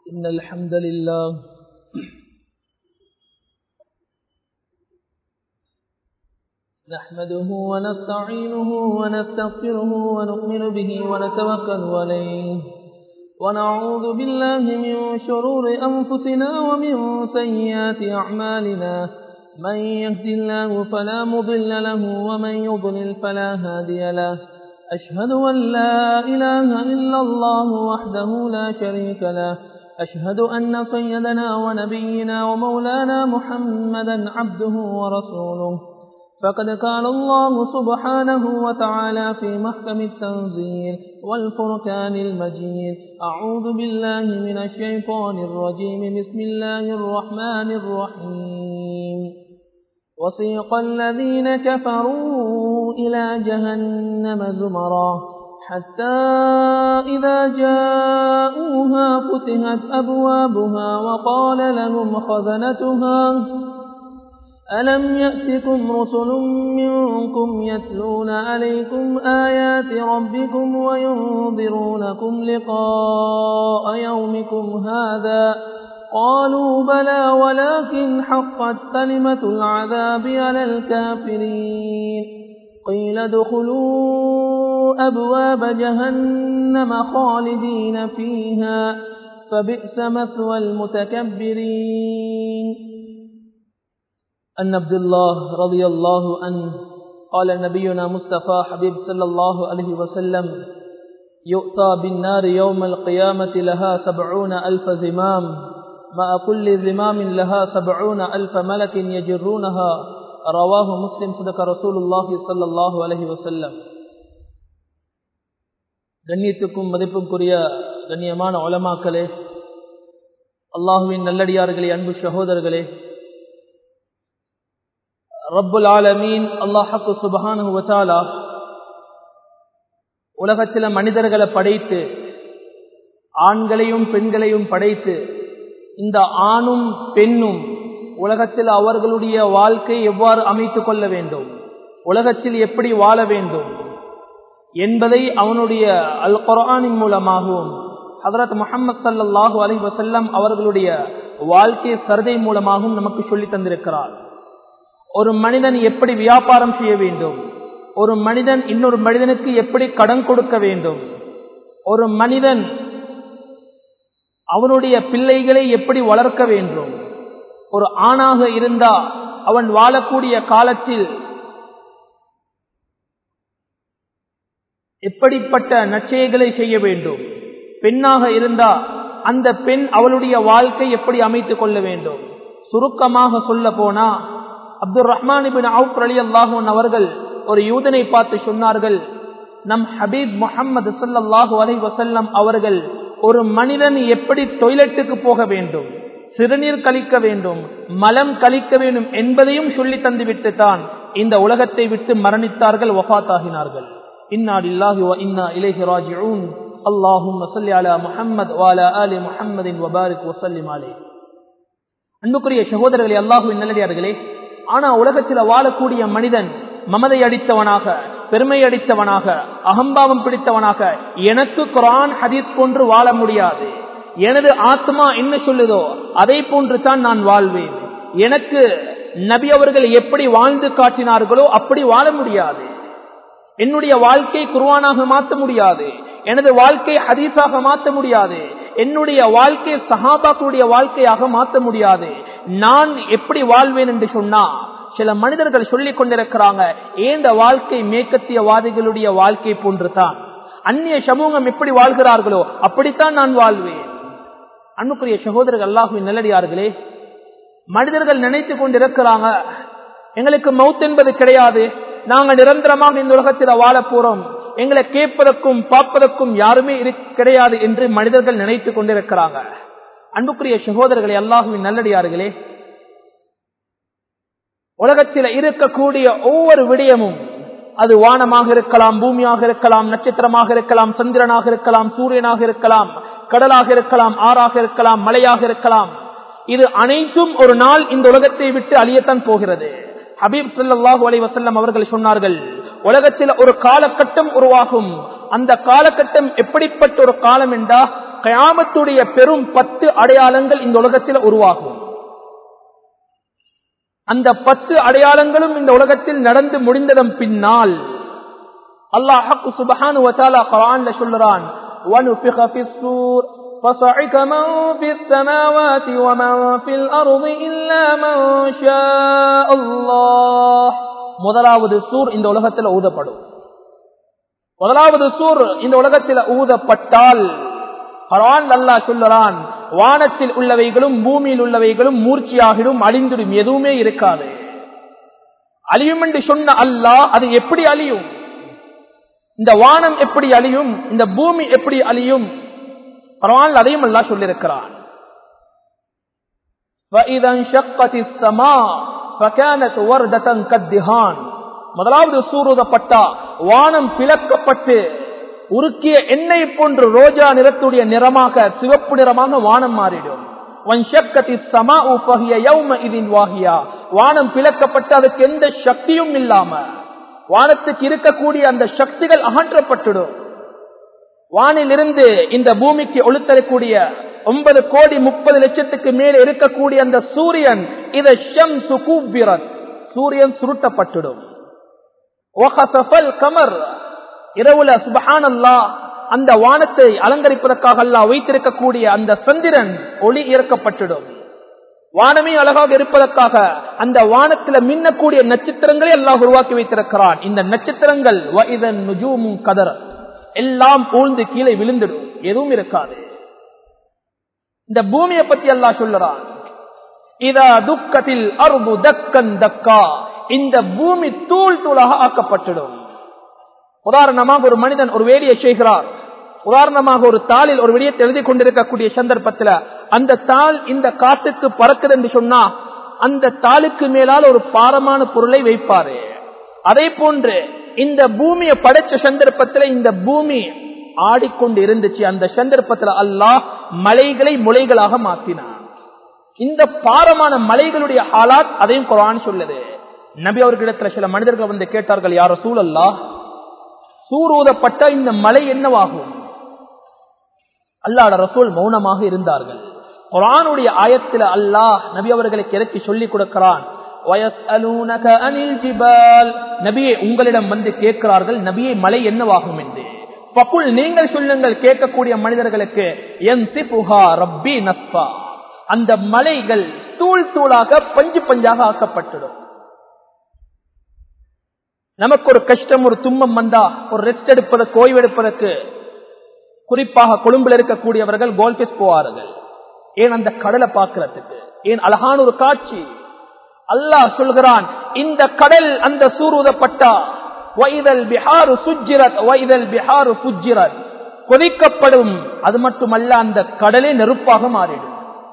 إن الحمد لله نحمده ونستعينه ونستغفره ونؤمن به ونتوكل عليه ونعوذ بالله من شرور أنفسنا ومن سيئات أعمالنا من يهد الله فلا مضل له ومن يضلل فلا هادي له أشهد أن لا إله إلا الله وحده لا شريك له أشهد أن سيدنا ونبينا ومولانا محمدا عبده ورسوله فقد قال الله سبحانه وتعالى في محكم التنزيل والفرقان المجيد أعوذ بالله من الشيطان الرجيم بسم الله الرحمن الرحيم وسيق الذين كفروا إلى جهنم زمرا حتى إذا جاءوها فتحت أبوابها وقال لهم خزنتها ألم يأتكم رسل منكم يتلون عليكم آيات ربكم وينذرونكم لقاء يومكم هذا قالوا بلى ولكن حقت كلمة العذاب على الكافرين قيل ادخلوا أبواب جهنم خالدين فيها فبئس مثوى المتكبرين. أن عبد الله رضي الله عنه قال نبينا مصطفى حبيب صلى الله عليه وسلم يؤتى بالنار يوم القيامة لها 70,000 زمام مع كل زمام لها 70,000 ملك يجرونها رواه مسلم صدق رسول الله صلى الله عليه وسلم. கண்ணியத்துக்கும் மதிப்புக்குரிய கண்ணியமான உலமாக்களே, அல்லாஹுவின் நல்லடியார்களே, அன்பு சகோதரர்களே, ரப்புல் ஆலமீன் அல்லாஹ் சுப்ஹானஹு வ தஆலா உலகத்தில் மனிதர்களை படைத்து ஆண்களையும் பெண்களையும் படைத்து இந்த ஆணும் பெண்ணும் உலகத்தில் அவர்களுடைய வாழ்க்கை எவ்வாறு அமைத்துக் கொள்ள வேண்டும், உலகத்தில் எப்படி வாழ வேண்டும் என்பதை அவனுடைய அல் குர்ஆனின் மூலமாகவும் ஹஜ்ரத் முஹம்மது ஸல்லல்லாஹு அலைஹி வஸல்லம் அவர்களுடைய வாழ்க்கை சரிதை மூலமாகவும் நமக்கு சொல்லி தந்திருக்கிறார். ஒரு மனிதன் எப்படி வியாபாரம் செய்ய வேண்டும், ஒரு மனிதன் இன்னொரு மனிதனுக்கு எப்படி கடன் கொடுக்க வேண்டும், ஒரு மனிதன் அவனுடைய பிள்ளைகளை எப்படி வளர்க்க வேண்டும், ஒரு ஆணாக இருந்தா அவன் வாழக்கூடிய காலத்தில் எப்படிப்பட்ட நற்செயல்களை செய்ய வேண்டும், பெண்ணாக இருந்தா அந்த பெண் அவளுடைய வாழ்க்கை எப்படி அமைத்துக் கொள்ள வேண்டும். சுருக்கமாக சொல்ல போனா அப்துர் ரஹ்மான் இப்னு அவுஃப் ரலியல்லாஹு அன்ஹு அவர்கள் ஒரு யூதனை பார்த்து சொன்னார்கள், நம் ஹபீப் முஹம்மது ஸல்லல்லாஹு அலைஹி வஸல்லம் அவர்கள் ஒரு மனிதன் எப்படி டொய்லெட்டுக்கு போக வேண்டும், சிறுநீர் கழிக்க வேண்டும், மலம் கழிக்க வேண்டும் என்பதையும் சொல்லி தந்துவிட்டு தான் இந்த உலகத்தை விட்டு மரணித்தார்கள், வஃபாத் ஆகினார்கள். இன்னா லில்லாஹி வ இன்னா இலைஹி ராஜிஊன். அல்லாஹும்ம ஸல்லி அலா முஹம்மத் வ அலா ஆலி முஹம்மதின் வ பாரிக் வ ஸல்லிம் அலைஹி. அன்புக்குரிய சகோதரர்களே, அல்லாஹ்வின் நல்லடியார்களே, ஆனா உலகத்தில் வாழக்கூடிய மனிதன் மமதை அடித்தவனாக, பெருமை அடித்தவனாக, அகம்பாவம் பிடித்தவனாக எனக்கு குர்ஆன் ஹதீஸ் போன்று வாழ முடியாது, எனது ஆத்மா என்ன சொல்லுதோ அதை போன்று தான் நான் வாழ்வேன், எனக்கு நபி அவர்கள் எப்படி வாழ்ந்து காட்டினார்களோ அப்படி வாழ முடியாது, என்னுடைய வாழ்க்கை குர்ஆனாக மாற்ற முடியாது, எனது வாழ்க்கை ஹதீஸாக மாற்ற முடியாது, என்னுடைய வாழ்க்கை சஹாபாக்களுடைய வாழ்க்கையாக மாற்ற முடியாது, நான் எப்படி வாழ்வேன் என்று சொன்னா சில மனிதர்கள் சொல்லிக் கொண்டிருக்கிறாங்க, ஏந்த வாழ்க்கை மேற்கத்தியவாதிகளுடைய வாழ்க்கை போன்று தான், அந்நிய சமூகம் எப்படி வாழ்கிறார்களோ அப்படித்தான் நான் வாழ்வேன். அன்புக்குரிய சகோதரர்கள், அல்லாஹ்வின் நல்லடியார்களே, மனிதர்கள் நினைத்து கொண்டிருக்கிறாங்க எங்களுக்கு மௌத் என்பது கிடையாது, நாங்க நிரந்தரமாக இந்த உலகத்தில் வாழ போறோம், எங்களை கேட்பதற்கும் பார்ப்பதற்கும் யாருமே கிடையாது என்று மனிதர்கள் நினைத்து கொண்டிருக்கிறாங்க. அன்புக்குரிய சகோதரர்களே, அல்லாஹ்வின் நல்லடியார்களே, உலகத்தில் இருக்கக்கூடிய ஒவ்வொரு விடயமும், அது வானமாக இருக்கலாம், பூமியாக இருக்கலாம், நட்சத்திரமாக இருக்கலாம், சந்திரனாக இருக்கலாம், சூரியனாக இருக்கலாம், கடலாக இருக்கலாம், ஆறாக இருக்கலாம், மலையாக இருக்கலாம், இது அனைத்தும் ஒரு நாள் இந்த உலகத்தை விட்டு அழியத்தான் போகிறது. ஹபீப் ஸல்லல்லாஹு அலைஹி வஸல்லம் அவர்கள் சொன்னார்கள், உலகத்தில் ஒரு காலகட்டம் உருவாகும், அந்த காலகட்டம் எப்படிப்பட்ட ஒரு காலம் என்றா கியாமத்துடைய பெரும் 10 அடையாளங்கள் இந்த உலகத்தில் உருவாகும். அந்த 10 அடையாளங்களும் இந்த உலகத்தில் நடந்து முடிந்ததன் பின்னால் அல்லாஹ் சுப்ஹானஹு வ தஆலா குர்ஆன்ல சொல்றான், وَنُفِخَ فِي الصُّورِ فَصَعِقَ مَن فِي السَّمَاوَاتِ وَمَن فِي الْأَرْضِ إِلَّا مَن شَاءَ اللَّهُ. முதலாவது சூர் இந்த உலகத்தில் ஊதப்படும். முதலாவது சூர் இந்த உலகத்தில் ஊதப்பட்டால் குர்ஆன் அல்லாஹ் சொல்றான், வானத்தில் உள்ளவைகளும் பூமியில் உள்ளவைகளும் மூர்ச்சியாகிடும், அழிந்துடும், எதுவுமே இருக்காது. அழியும் என்று சொன்ன அல்லாஹ் அது எப்படி அழியும்? இந்த வானம் எப்படி அழியும்? இந்த பூமி எப்படி அழியும்? குர்ஆன் அதையும் அல்லாஹ் சொல்லியிருக்கிறான். فَإِذَا انشَقَّتِ السَّمَاءُ فَكَانَتْ وَرْدَةً كَالدِّهَانِ. முதலாவது சூர் ஊதப்பட்டா வானம் பிளக்கப்பட்டு உருக்கிய எண்ணெய் போன்று ரோஜா நிறத்துடைய நிறமாக, சிவப்பு நிறமாக வானம் மாறிடும். வானம் பிளக்கப்பட்டு அதுக்கு எந்த சக்தியும் இல்லாம வானத்துக்கு இருக்கக்கூடிய அந்த சக்திகள் அகற்றப்பட்டுடும். வானிலிருந்து இந்த பூமிக்கு ஒளித்தரக்கூடிய 9,30,00,000 மேல் இருக்கக்கூடிய அந்த சூரியன், இத ஷம்சு குவ்விரத், சூரியன் சுருட்டப்பட்டுடும். வகஸஃபல் கமர், இரவுல சுப்ஹானல்லாஹ் அந்த வானத்தை அலங்கரிப்பதற்காக அல்லாஹ் வைத்திருக்கக்கூடிய அந்த சந்திரன் ஒளி இறக்கப்பட்டுடும். வானமே அழகாக இருப்பதற்காக அந்த வானத்தில் மின்னக்கூடிய நட்சத்திரங்களை அல்லாஹ் உருவாக்கி வைத்திருக்கிறான். இந்த நட்சத்திரங்கள் வஇதன் நுஜூமு கதர், எல்லாம் ஊழ்ந்து கீழே விழுந்துடும், எதுவும் இருக்காது. இந்த பூமியை பத்தி அல்லாஹ் சொல்றான், இதா துக்கத்தில் அர்து தக்கன் தக்கா, இந்த பூமி தூள் தூளாக ஆக்கப்பட்டுடும். உதாரணமாக ஒரு மனிதன் ஒரு வேலையை செய்கிறார். உதாரணமாக ஒரு தாளில் ஒரு விடயத்தை எழுதி கொண்டிருக்கக்கூடிய சந்தர்ப்பத்தில் அந்த தாள் இந்த காத்துக்கு பறக்குது என்று சொன்னா அந்த தாளுக்கு மேலால் ஒரு பாரமான பொருளை வைப்பாரு. அதே போன்று இந்த பூமியை படைச்ச சந்தர்ப்பத்தில் இந்த பூமி ஆடிக்கொண்டு இருந்துச்சு. அந்த சந்தர்ப்பத்தில் அல்லாஹ் மலைகளை முளைகளாக மாற்றினார். இந்த பாரமான மலைகளுடைய ஹாலாத் அதையும் குர்ஆன் சொல்லுது. நபி அவர்களிடத்தில் சில மனிதர்கள் வந்து கேட்டார்கள், யா ரசூலல்லாஹ், சூர் ஊதப்பட்ட இந்த மலை என்னவாகும்? அல்லாஹ்வுடைய ரசூல் மௌனமாக இருந்தார்கள். குர்ஆனுடைய ஆயத்தில் அல்லாஹ் நபி அவர்களுக்கு இறக்கி சொல்லிக் கொடுக்கிறான், வயஸ்அலூனக அனில் ஜிபால், நபியே உங்களிடம் வந்து கேட்கிறார்கள், நபியே மலை என்னவாகும் என்று. ஃபகுல், நீங்கள் சொல்லுங்கள் கேட்கக்கூடிய மனிதர்களுக்கு, யன்சிஃபுஹா ரப்பி நஸ்ஃபா, அந்த மலைகள் தூள் தூளாக பஞ்சு பஞ்சாக ஆக்கப்பட்டுடும். நமக்கு ஒரு கஷ்டம், ஒரு துன்பம் வந்தா ஒரு ரெஸ்ட் எடுப்பதற்கு, ஓய்வு எடுப்பதற்கு, குறிப்பாக கொழும்பில் இருக்கக்கூடியவர்கள் கோல்ஃபிஸ் போவார்கள். ஏன்? அந்த கடலை பார்க்கிறதுக்கு. ஏன்? அழகான ஒரு காட்சி. அல்லாஹ் சொல்கிறான், இந்த கடல் அந்த சூர் ஊதப்பட்டா வைதல் பிஹாரு சுஜ்ஜிரத் வைதல் பிஹாரு ஃபுஜ்ஜிரத், கொதிக்கப்படும். அது மட்டுமல்ல, அந்த கடலே நெருப்பாக மாறிடும்.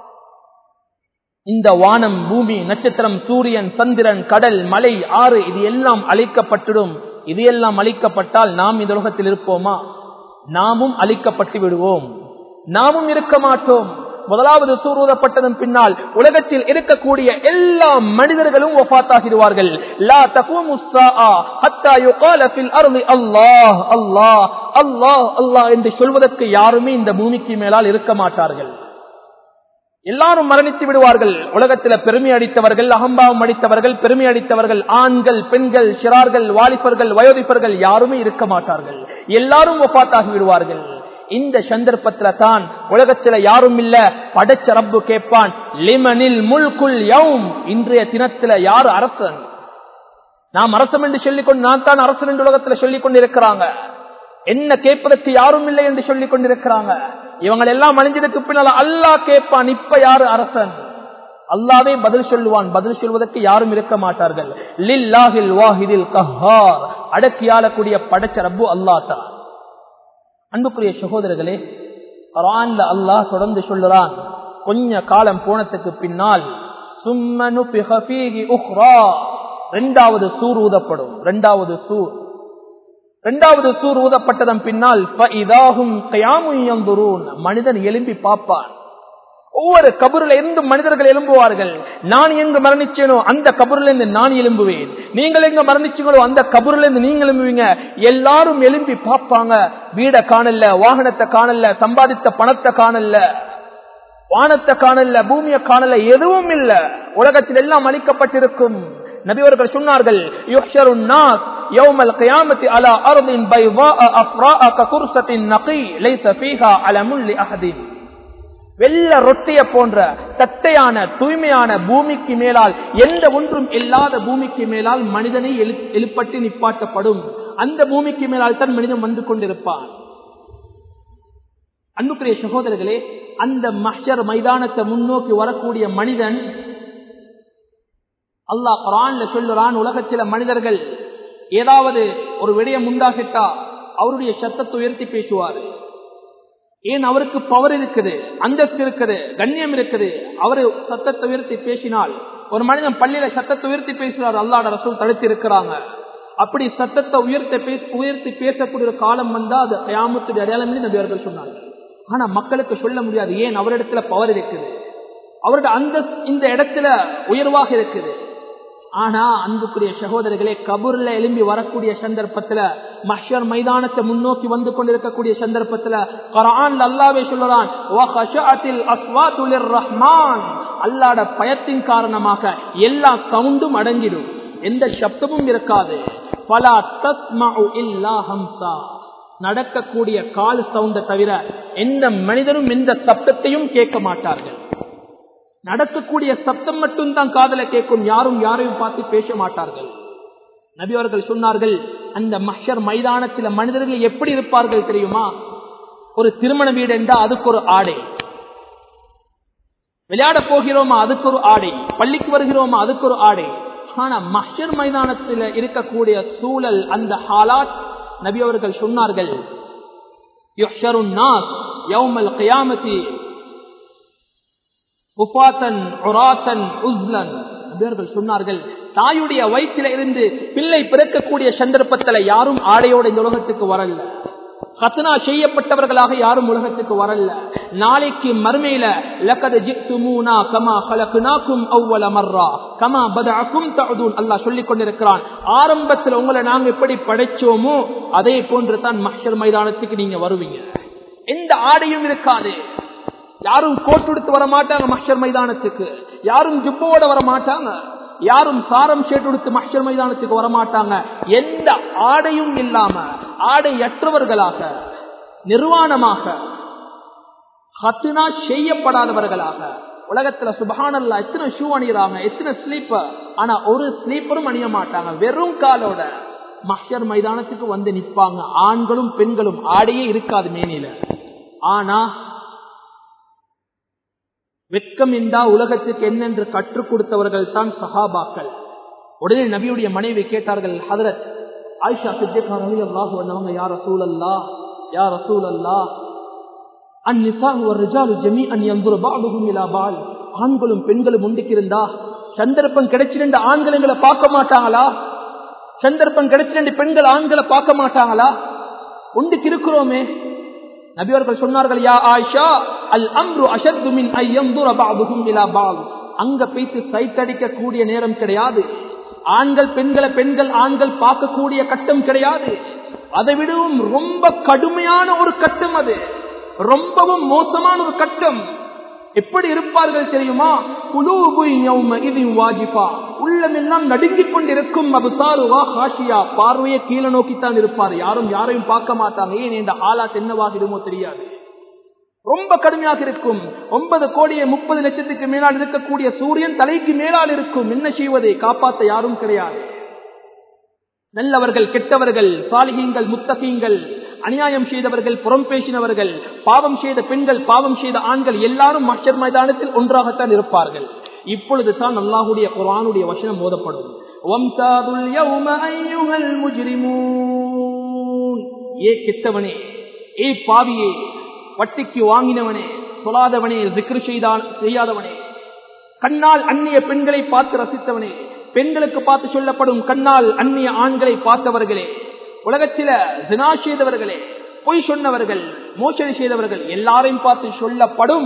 இந்த வானம், பூமி, நட்சத்திரம், சூரியன், சந்திரன், கடல், மலை, ஆறு, இது எல்லாம் அழிக்கப்பட்டுடும். இது எல்லாம் அழிக்கப்பட்டால் நாம் இந்த உலகத்தில் இருப்போமா? நாமும் அழிக்கப்பட்டு விடுவோம், நாமும் இருக்க மாட்டோம். முதலாவது சூர் ஊதப்பட்டதன் பின்னால் உலகத்தில் இருக்கக்கூடிய எல்லா மனிதர்களும் வஃபாத்தாகிடுவார்கள். லா தகூமு ஸாஆ ஹத்தா யுகால ஃபில் அர்தி அல்லாஹ் அல்லாஹ் அல்லாஹ் அல்லாஹ் என்று சொல்வதற்கு யாருமே இந்த பூமிக்கு மேலால் இருக்க மாட்டார்கள். எல்லாரும் மரணித்து விடுவார்கள். உலகத்தில் பெருமை அடித்தவர்கள், அகம்பாவம் அடித்தவர்கள், பெருமை அடித்தவர்கள், ஆண்கள், பெண்கள், சிறார்கள், வாலிபர்கள், வயோதிபர்கள் யாருமே இருக்க மாட்டார்கள். எல்லாரும் வஃபாத்தாகி விடுவார்கள். இந்த சந்தர்ப்பத்தில் தான் உலகத்தில் யாரும் இல்ல, படைச்ச ரப்பு கேட்பான், லிமனில் முல்குல் யௌம், இன்றைய தினத்தில் யார் அரசன்? நாம் அரசன் என்று சொல்லிக்கொண்டு, நான் தான் அரசன் என்று உலகத்தில் சொல்லிக் கொண்டிருக்கிறாங்க. என்ன கேட்பதற்கு யாரும் இல்லை என்று சொல்லிக் கொண்டிருக்கிறாங்க. இவங்க எல்லாம் அழிஞ்சதுக்கு பின்னால் அல்லாஹ் கேட்பான், இப்ப யாரு அரசன்? அல்லாஹ்வே பதில் சொல்லுவான். பதில் சொல்வதற்கு யாரும் இருக்க மாட்டார்கள். லில்லாஹில் வாஹிதில் கஹ்ஹார், அடக்கி ஆளக்கூடிய படைச்ச ரப்பு அல்லாஹ் தான். அன்புக்குரிய சகோதரர்களே, குர்ஆன்ல அல்லாஹ் தொடர்ந்து சொல்லுறான், கொஞ்ச காலம் போனதுக்கு பின்னால் சும்ம நுஃபிஹ ஃபீஹி உக்ரா, இரண்டாவது சூர் ஊதப்படும். இரண்டாவது சூர் ஊதப்பட்டதன் பின்னால் ஃபஇதாஹும் கியாமுன் யன்துரூன், மனிதன் எழும்பி பார்ப்பான். ஒவ்வொரு கபூரில் இருந்து மனிதர்கள் எழும்புவார்கள். நான் எங்கு மரணிச்சேனோ அந்த கபூரில் இருந்து நான் எழும்புவேன், நீங்கள் எங்க மரணிச்சீங்களோ அந்த கபூரில் இருந்து நீங்க எழும்புவீங்க. எல்லாரும் எழும்பி பார்ப்பாங்க. வீட காணல, வாகனத்தை காணல, சம்பாதித்த பணத்தை காணல, வானத்தை காணல, பூமியை காணல, எதுவும் இல்ல. உலகத்தில் எல்லாம் அளிக்கப்பட்டிருக்கும். நபி அவர்கள் சொன்னார்கள், யுஹ்ஷருன் நாஸ் யௌமல் கியாமத்தி அலா அர்தின் பைதாஅ அஃப்ராஅ ககுர்சத்தின் நகி லைஸ ஃபீஹா அலமுன் லிஅஹதின். வெள்ள ரொட்டிய போன்ற தட்டையான தூய்மையான பூமிக்கு மேலால், எந்த ஒன்றும் இல்லாத பூமிக்கு மேலால் மனிதனை எழுப்பட்டு நிப்பாட்டப்படும். அந்த பூமிக்கு மேலால் தான் மனிதன் வந்து கொண்டிருப்பான். அன்புக்குரிய சகோதரர்களே, அந்த மஹ்ஷர் மைதானத்தை முன்னோக்கி வரக்கூடிய மனிதன், அல்லாஹ் குர்ஆன்ல சொல்லுறான், உலகத்தில மனிதர்கள் ஏதாவது ஒரு விடயம் உண்டாகிட்டா அவருடைய சத்தத்தை உயர்த்தி பேசுவாரு. ஏன்? அவருக்கு பவர் இருக்குது, அந்தஸ்து இருக்குது, கண்ணியம் இருக்குது. அவரு சத்தத்தை உயர்த்தி பேசினால், ஒரு மனிதன் பள்ளியில சத்தத்தை உயர்த்தி பேசுறாரு, அல்லாஹ்வுடைய ரசூல் தடுத்து இருக்கிறாங்க. அப்படி சத்தத்தை உயர்த்தி பேசக்கூடிய ஒரு காலம் வந்தா அது கியாமத்துடைய அடையாளம் என்று நபி அவர்கள் சொன்னார்கள். ஆனா மக்களுக்கு சொல்ல முடியாது. ஏன்? அவரிடத்துல பவர் இருக்குது, அவருடைய அந்தஸ்து இந்த இடத்துல உயர்வாக இருக்குது. ஆனா அன்புக்குரிய சகோதரர்களே, கபூர்ல எழும்பி வரக்கூடிய சந்தர்ப்பத்துல, மஹ்ஷர் மைதானத்தை முன்னோக்கி வந்து கொண்டிருக்கக்கூடிய சந்தர்ப்பத்துல குர்ஆன்ல அல்லாஹ்வே சொல்றான், வஹஷஅத்தில் அஸ்வாது லிர்ரஹ்மான். அல்லாஹ்வுடைய பயத்தின் காரணமாக எல்லா சவுண்டும் அடங்கிடும், எந்த சப்தமும் இருக்காது. ஃபலா தஸ்மஉ இல்லா ஹம்ஸா. நடக்கக்கூடிய கால் சவுண்டை தவிர எந்த மனிதனும் எந்த சப்தத்தையும் கேட்க மாட்டார்கள். நடக்கக்கூடிய சப்தம் மட்டும் தான் காதல கேட்கும், யாரும் யாரையும் பார்த்து பேச மாட்டார்கள். நபி அவர்கள் சொன்னார்கள், அந்த மஹ்ஷர் மைதானத்தில் மனிதர்கள் எப்படி இருப்பார்கள் தெரியுமா? ஒரு திருமண வீடு என்றா அதுக்கு ஒரு ஆடை, விளையாட போகிறோமா அதுக்கு ஒரு ஆடை, பள்ளிக்கு வருகிறோமா அதுக்கு ஒரு ஆடை. ஆனா மஹ்ஷர் மைதானத்தில் இருக்கக்கூடிய சூழல், அந்த ஹாலாத், நபி அவர்கள் சொன்னார்கள், யுஹ்ஷருன் நாஸ் யௌமல் கியாமத்தி உஃபாத்தன் உராத்தன் உஸ்லன். அவர்கள் சொன்னார்கள், தாயுடைய வயிற்றில இருந்து பிள்ளை பிறக்கக்கூடிய சந்தர்ப்பத்தில் யாரும் ஆடையோட இந்த உலகத்துக்கு வரல. கத்னா செய்யப்பட்டவர்களாக யாரும் உலகத்துக்கு வரல. நாளைக்கு மறுமையில லகத் ஜித்துமூனா கமா கலக்னாகும் அவ்வல மர்ரா கமா பதஅகும் தஅதூன். அல்லாஹ் சொல்லிக் கொண்டிருக்கிறான், ஆரம்பத்தில் உங்களை நாங்க எப்படி படைச்சோமோ அதே போன்று தான் மஹ்ஷர் மைதானத்துக்கு நீங்க வருவீங்க. எந்த ஆடையும் இருக்காது, யாரும் கோட் எடுத்து வர மாட்டாங்க மஹ்ஷர் மைதானத்துக்கு, யாரும் ஜுப்போட வர மாட்டாங்க, யாரும் சாரம் ஷேட் எடுத்து மஹ்ஷர் மைதானத்துக்கு வர மாட்டாங்க. எந்த ஆடையும் இல்லாம ஆடையற்றவர்களாக, நிர்வாணமாக, ஹத்னா செய்யப்படாதவர்களாக. உலகத்துல சுப்ஹானல்லாஹ் எத்தனை ஷூ அணியறாங்க, எத்தனை ஸ்லீப்பர், ஆனா ஒரு ஸ்லீப்பரும் அணிய மாட்டாங்க, வெறும் காலோட மஹ்ஷர் மைதானத்துக்கு வந்து நிப்பாங்க. ஆண்களும் பெண்களும், ஆடையே இருக்காது மேனில. ஆனா வெட்கம் என்றா உலகத்துக்கு என்னென்று கற்றுக் கொடுத்தவர்கள் தான் சஹாபாக்கள். உடனே நபியுடைய மனைவி கேட்டார்கள், ஹதரத் ஆயிஷா சித்திகா ரலியல்லாஹு அன்ஹா, யா ரசூலல்லாஹ், யா ரசூலல்லாஹ், அன்னிஸாஉ வர்ரிஜாலு ஜமீஅன் யன்துரு பஅதுஹும் இலா பஅல். ஆண்களும் பெண்களும் ஒன்றுக்கிருந்தா சந்தர்ப்பம் கிடைச்சிருந்த ஆண்களை பார்க்க மாட்டாங்களா? சந்தர்ப்பம் கிடைச்சிருந்த பெண்கள் ஆண்களை பார்க்க மாட்டாங்களா? ஒன்றுக்கு இருக்கிறோமே. நபி அவர்கள் சொன்னார்கள், யா ஆயிஷா, அல் அம்ரு அஷத்து மின் ஐ யன்துர பஅதுஹும் இலா பஅத். அங்க போய்த்து சைட் அடிக்க கூடிய நேரம் கிடையாது. ஆண்கள் பெண்களை, பெண்கள் ஆண்கள் பார்க்கக்கூடிய கட்டம் கிடையாது. அதை விடவும் ரொம்ப கடுமையான ஒரு கட்டம், அது ரொம்பவும் மோசமான ஒரு கட்டம். எப்படி இருப்பார்கள் தெரியுமா? குலூபு யௌமஇதின் வாஜிஃபா. உள்ளமெல்லாம் நடுங்கிக் கொண்டிருக்கும். அப்சாருஹா ஹாஷியா. பார்வையை கீழே நோக்கித்தான் இருப்பார். யாரும் யாரையும் பார்க்க மாட்டாங்க. ஏன்? இந்த ஹாலாத் என்னவாகிடுமோ தெரியாது. ரொம்ப கடுமையாக இருக்கும். 9,30,00,000 மேலால் இருக்கக்கூடிய சூரியன் தலைக்கு மேலால் இருக்கும். என்ன செய்வதை? காப்பாற்ற யாரும் கிடையாது. நல்லவர்கள், கெட்டவர்கள், சாலிஹீன்கள், முத்தகீன்கள், அநியாயம் செய்தவர்கள், புறம் பேசினவர்கள், பாவம் செய்த பெண்கள், பாவம் செய்த ஆண்கள், எல்லாரும் மஹ்ஷர் மைதானத்தில் ஒன்றாகத்தான் இருப்பார்கள். இப்பொழுது தான் அல்லாஹ்வுடைய குர்ஆனுடைய வசனம் ஓதப்படும். வம்தாதுல் யௌம அய்யுஹல் முஜ்ரிமூன். ஏ கெட்டவனே, ஏ பாவியே, வட்டிக்கு வாங்கினவனே, சொல்லாதவனே, zikr செய்யாதவனே, கண்ணால் அந்நிய பெண்களை பார்த்து ரசித்தவனே, பெண்களுக்கு பார்த்து சொல்லப்படும் கண்ணால் அந்நிய ஆண்களை பார்த்தவர்களே, உலகத்தில ஜினா செய்தவர்களே, பொய் சொன்னவர்கள், மோசடி செய்தவர்கள், எல்லாரையும் பார்த்து சொல்லப்படும்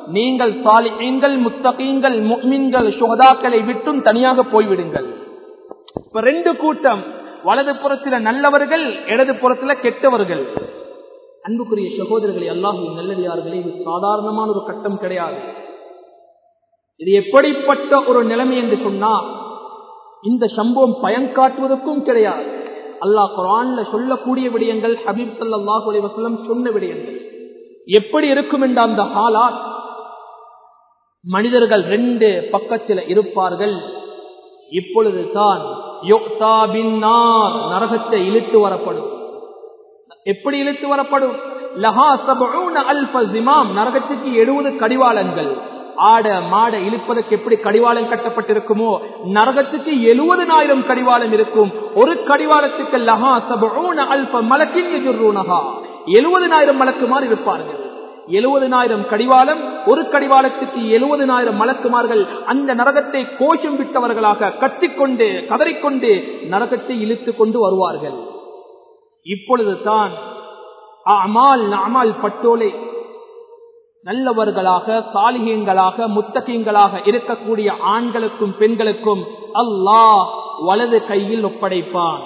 நீங்கள் சாலிஹீன்கள், முத்தகீன்கள், முஃமின்கள், ஷுஹதாக்களை விட்டும் தனியாக போய்விடுங்கள். இப்ப ரெண்டு கூட்டம், வலது புறத்துல நல்லவர்கள், இடது புறத்துல கெட்டவர்கள். அன்புக்குரிய சகோதரர்களே, அல்லாஹ்வின் நல்லடியார்களே, இது சாதாரணமான ஒரு கட்டம் கிடையாது. இது எப்படிப்பட்ட ஒரு நிலைமை என்று சொன்னா இந்த சம்பவம் பயன்காட்டுவதற்கும் கிடையாது. அல்லாஹ் குர்ஆன்ல சொல்லக்கூடிய விடயங்கள், ஹபீப் ஸல்லல்லாஹு அலைஹி வஸல்லம் சொன்ன விடயங்கள் எப்படி இருக்கும் என்ற அந்த ஹாலாத். மனிதர்கள் ரெண்டு பக்கத்தில் இருப்பார்கள். இப்பொழுது தான் யுக்தா பின்னார், நரகத்தை இழுத்து வரப்படும். எப்படி இழுத்து வரப்படும்? லஹா சபஊன அல்ஃப ஸிமாம், நரகத்துக்கு 70 கடிவாளங்கள். ஆட மாட இழுப்பதற்கு எப்படி கடிவாளம் கட்டப்பட்டிருக்குமோ நரகத்துக்கு 70,000 கடிவாளம் இருக்கும். ஒரு கடிவாளத்துக்கு லஹா சபஊன அல்ஃப மலக்கின் யஜுர்ரூனஹா, 70,000 மலக்குமார் இருப்பார்கள். 70,000 கடிவாளம், ஒரு கடிவாளத்துக்கு 70,000 மலக்குமார்கள் அந்த நரகத்தை கோஷம் விட்டவர்களாக கத்திக்கொண்டு கதறிக்கொண்டு நரகத்தை இழுத்து கொண்டு வருவார்கள். இப்பொழுது தான் அமால் பட்டோலை நல்லவர்களாக, சாலிஹீன்களாக, முத்தகீன்களாக இருக்கக்கூடிய ஆண்களுக்கும் பெண்களுக்கும் அல்லாஹ் வலது கையில் ஒப்படைப்பான்.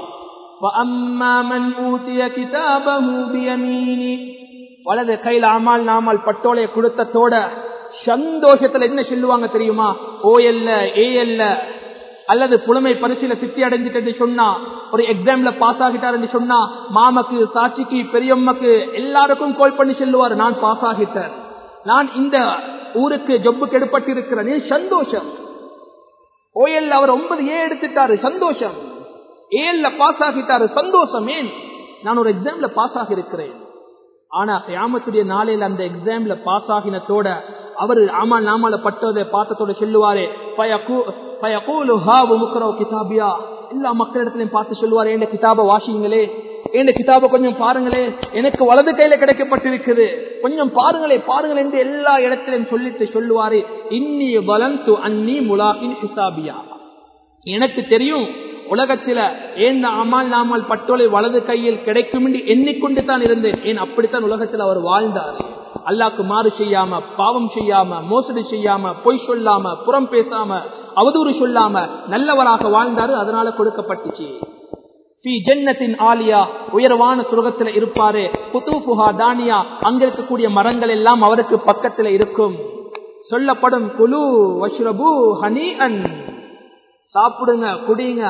வலது கையில் அமால் நாமல் பட்டோலையை கொடுத்ததோட சந்தோஷத்துல என்ன சொல்லுவாங்க தெரியுமா? ஓஎல்ல ஏஎல்ல அல்லது புலமை பரிசீல சித்தி அடைஞ்சிட்டு சொன்னா, ஒரு எக்ஸாம்ல பாஸ் ஆகிட்டார் என்று சொன்னா மாமக்கு, சாட்சிக்கு, பெரியம்மக்கு எல்லாருக்கும் கால் பண்ணி சொல்லுவார், நான் பாஸ் ஆகிட்டேன், நான் இந்த ஊருக்கு ஜொப்புக்கு எடுப்பட்டிருக்கிறேன். சந்தோஷம். ஓஎல் அவர் 9A எடுத்துட்டாரு, சந்தோஷம். ஏஎல்ல பாஸ் ஆகிட்டாரு, சந்தோஷம். ஏன்? நான் ஒரு எக்ஸாம்ல பாஸ் ஆகி இருக்கிறேன். ஆனா கியாமத்துடைய நாளையில அந்த எக்ஸாம்ல பாஸ் ஆகினத்தோட அவர் அமல் நாமால பட்டதை பார்த்ததோட சொல்லுவாரே, எல்லா மக்களிடத்திலையும் பார்த்து சொல்லுவாரு, என் கிதாபை வாசிங்களே, என் கிதாபை கொஞ்சம் பாருங்களே, எனக்கு வலது கையில கிடைக்கப்பட்டிருக்குது, கொஞ்சம் பாருங்களே பாருங்கள் என்று எல்லா இடத்திலையும் சொல்லிட்டு சொல்லுவாரு, இன்னி வலந்து அன்னி முலாகின் ஹிசாபியா, எனக்கு தெரியும் உலகத்தில ஏன் அமால் நாமால் பட்டோலை வலது கையில் கிடைக்கும் என்று எண்ணிக்கொண்டு தான் இருந்தேன். ஏன் அப்படித்தான் உலகத்தில் அவர் வாழ்ந்தார். அல்லாஹ்க்கு மாறு செய்யாம, பாவம் செய்யாம, மோசடி செய்யாம, பொய் சொல்லாம, புறம் பேசாம, அவதூறு சொல்லாம நல்லவராக வாழ்ந்தாரு. அதனால கொடுக்கப்பட்டுச்சு. ஜன்னத்தின் ஆலியா, உயர்வான சுரகத்தில் இருப்பாரு. குதூஃபுஹா தானியா, அங்க இருக்கக்கூடிய மரங்கள் எல்லாம் அவருக்கு பக்கத்தில் இருக்கும். சொல்லப்படும் குலு வஷ்ரபு ஹனீஅன், சாப்பிடுங்க, குடிங்க,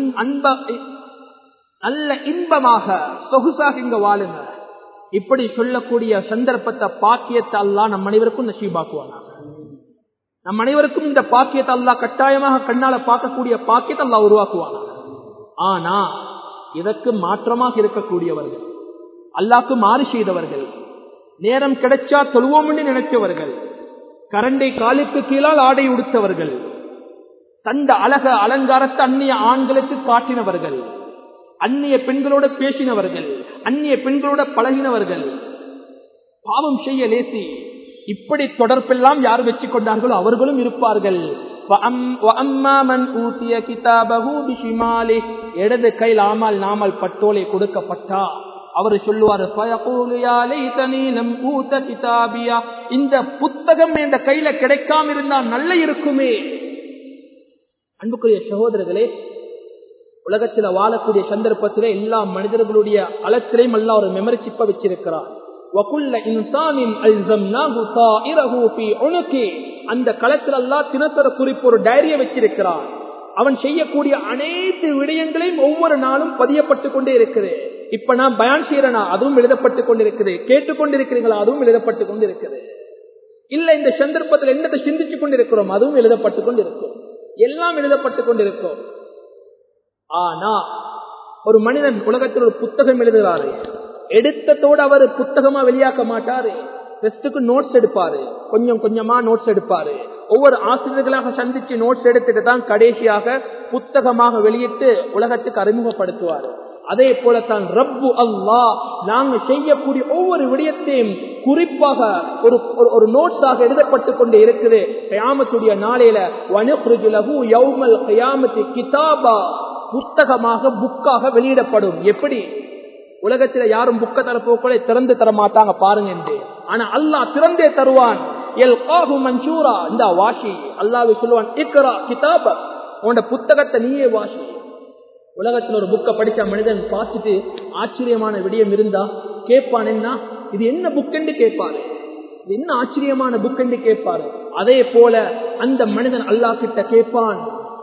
நல்ல இன்பமாக சொகுசாக இங்க வாழுங்க. இப்படி சொல்லக்கூடிய சந்தர்ப்பத்தை, பாக்கியத்தை அல்லாஹ் நம் அனைவருக்கும் நசீபாக்குவாங்க. நம் அனைவருக்கும் இந்த பாக்கியத்தை அல்லாஹ் கட்டாயமாக கண்ணால பார்க்கக்கூடிய பாக்கியத்தை அல்லாஹ் உருவாக்குவாங்க. ஆனா இதற்கு மாற்றமாக இருக்கக்கூடியவர்கள், அல்லாஹ்க்கு மாறு செய்தவர்கள், நேரம் கிடைச்சா தொழுவோம் என்று நினைச்சவர்கள், கரண்டை காலுக்கு கீழால் ஆடை உடுத்தவர்கள், தந்த அழக அலங்காரத்தை அந்நிய ஆண்களுக்கு காட்டினவர்கள், அந்நிய பெண்களோட பேசினவர்கள், அந்நிய பெண்களோட பழகினவர்கள், பாவம் செய்ய லேசி, இப்படி தொடர்பெல்லாம் யார் வச்சு கொண்டார்களோ அவர்களும் இருப்பார்கள். இடது கையில் ஆமால் நாமல் பட்டோலை கொடுக்கப்பட்டா அவர் சொல்லுவார், இந்த புத்தகம் என்ற கையில கிடைக்காம இருந்தால் நல்ல இருக்குமே. அன்புக்குரிய சகோதரர்களே, உலகத்தில் வாழக்கூடிய சந்தர்ப்பத்திலே எல்லா மனிதர்களுடைய அலத்திலையும் அல்லாஹ் ஒரு மெமரி சிப்ப வச்சிருக்கிறார். அந்த களத்தில் அல்லாஹ் தினசர குறிப்பு ஒரு டைரியை வச்சிருக்கிறார். அவன் செய்யக்கூடிய அனைத்து விடயங்களையும் ஒவ்வொரு நாளும் பதியப்பட்டுக் கொண்டே இருக்குது. இப்ப நான் பயான் செய்யறேனா, அதுவும் எழுதப்பட்டுக் கொண்டிருக்குது. கேட்டுக்கொண்டிருக்கிறீங்களா, அதுவும் எழுதப்பட்டுக் கொண்டிருக்குது. இல்ல இந்த சந்தர்ப்பத்தில் என்னத்தை சிந்திச்சு கொண்டிருக்கிறோம், அதுவும் எழுதப்பட்டுக் கொண்டிருக்கும். எல்லாம் எழுதப்பட்டுக் கொண்டிருக்கும். ஆனா ஒரு மனிதன் உலகத்தில் ஒரு புத்தகம் எழுதுகிறாரு, எடுத்ததோடு அவர் புத்தகமா வெளியாக்க மாட்டாரு. டெஸ்டுக்கு நோட்ஸ் எடுப்பாரு, கொஞ்சம் கொஞ்சமா நோட்ஸ் எடுப்பாரு. ஒவ்வொரு ஆசிரியர்களாக சந்திச்சு நோட்ஸ் எடுத்துட்டு தான் கடைசியாக புத்தகமாக வெளியிட்டு உலகத்துக்கு அறிமுகப்படுத்துவாரு. அதே போலத்தான் ரப்பு அல்லாஹ் நாங்க செய்யக்கூடிய ஒவ்வொரு விடயத்தையும் குறிப்பாக ஒரு நோட்ஸாக எழுதப்பட்டுக் கொண்டே இருக்குது. கியாமத்துடைய நாளையில வனுக்ரிஜு லஹு யௌமல் கியாமத்தி கிதாபா, புத்தகமாக புக்காக வெளியிடப்படும். எப்படி உலகத்தில் யாரும் புக்க தரப்போக்களை திறந்து தர மாட்டாங்க பாருங்க என்று. ஆனா அல்லாஹ் திறந்தே தருவான். யல்காஹு மன்ஷூரா, இந்த வாஷி. அல்லாஹ் சொல்லுவான், இக்ரா கிதாப, உன்னோட புத்தகத்தை நீயே வாஷி. உலகத்துல ஒரு புக்கை படிச்ச மனிதன் பார்த்துட்டு ஆச்சரியமான விடயம் இருந்தா கேட்பான், என்ன இது, என்ன புக் என்று கேட்பாரு, இது என்ன ஆச்சரியமான புக் என்று கேட்பாரு. அதே போல அந்த மனிதன் அல்லாஹ் கிட்ட கேட்பான்,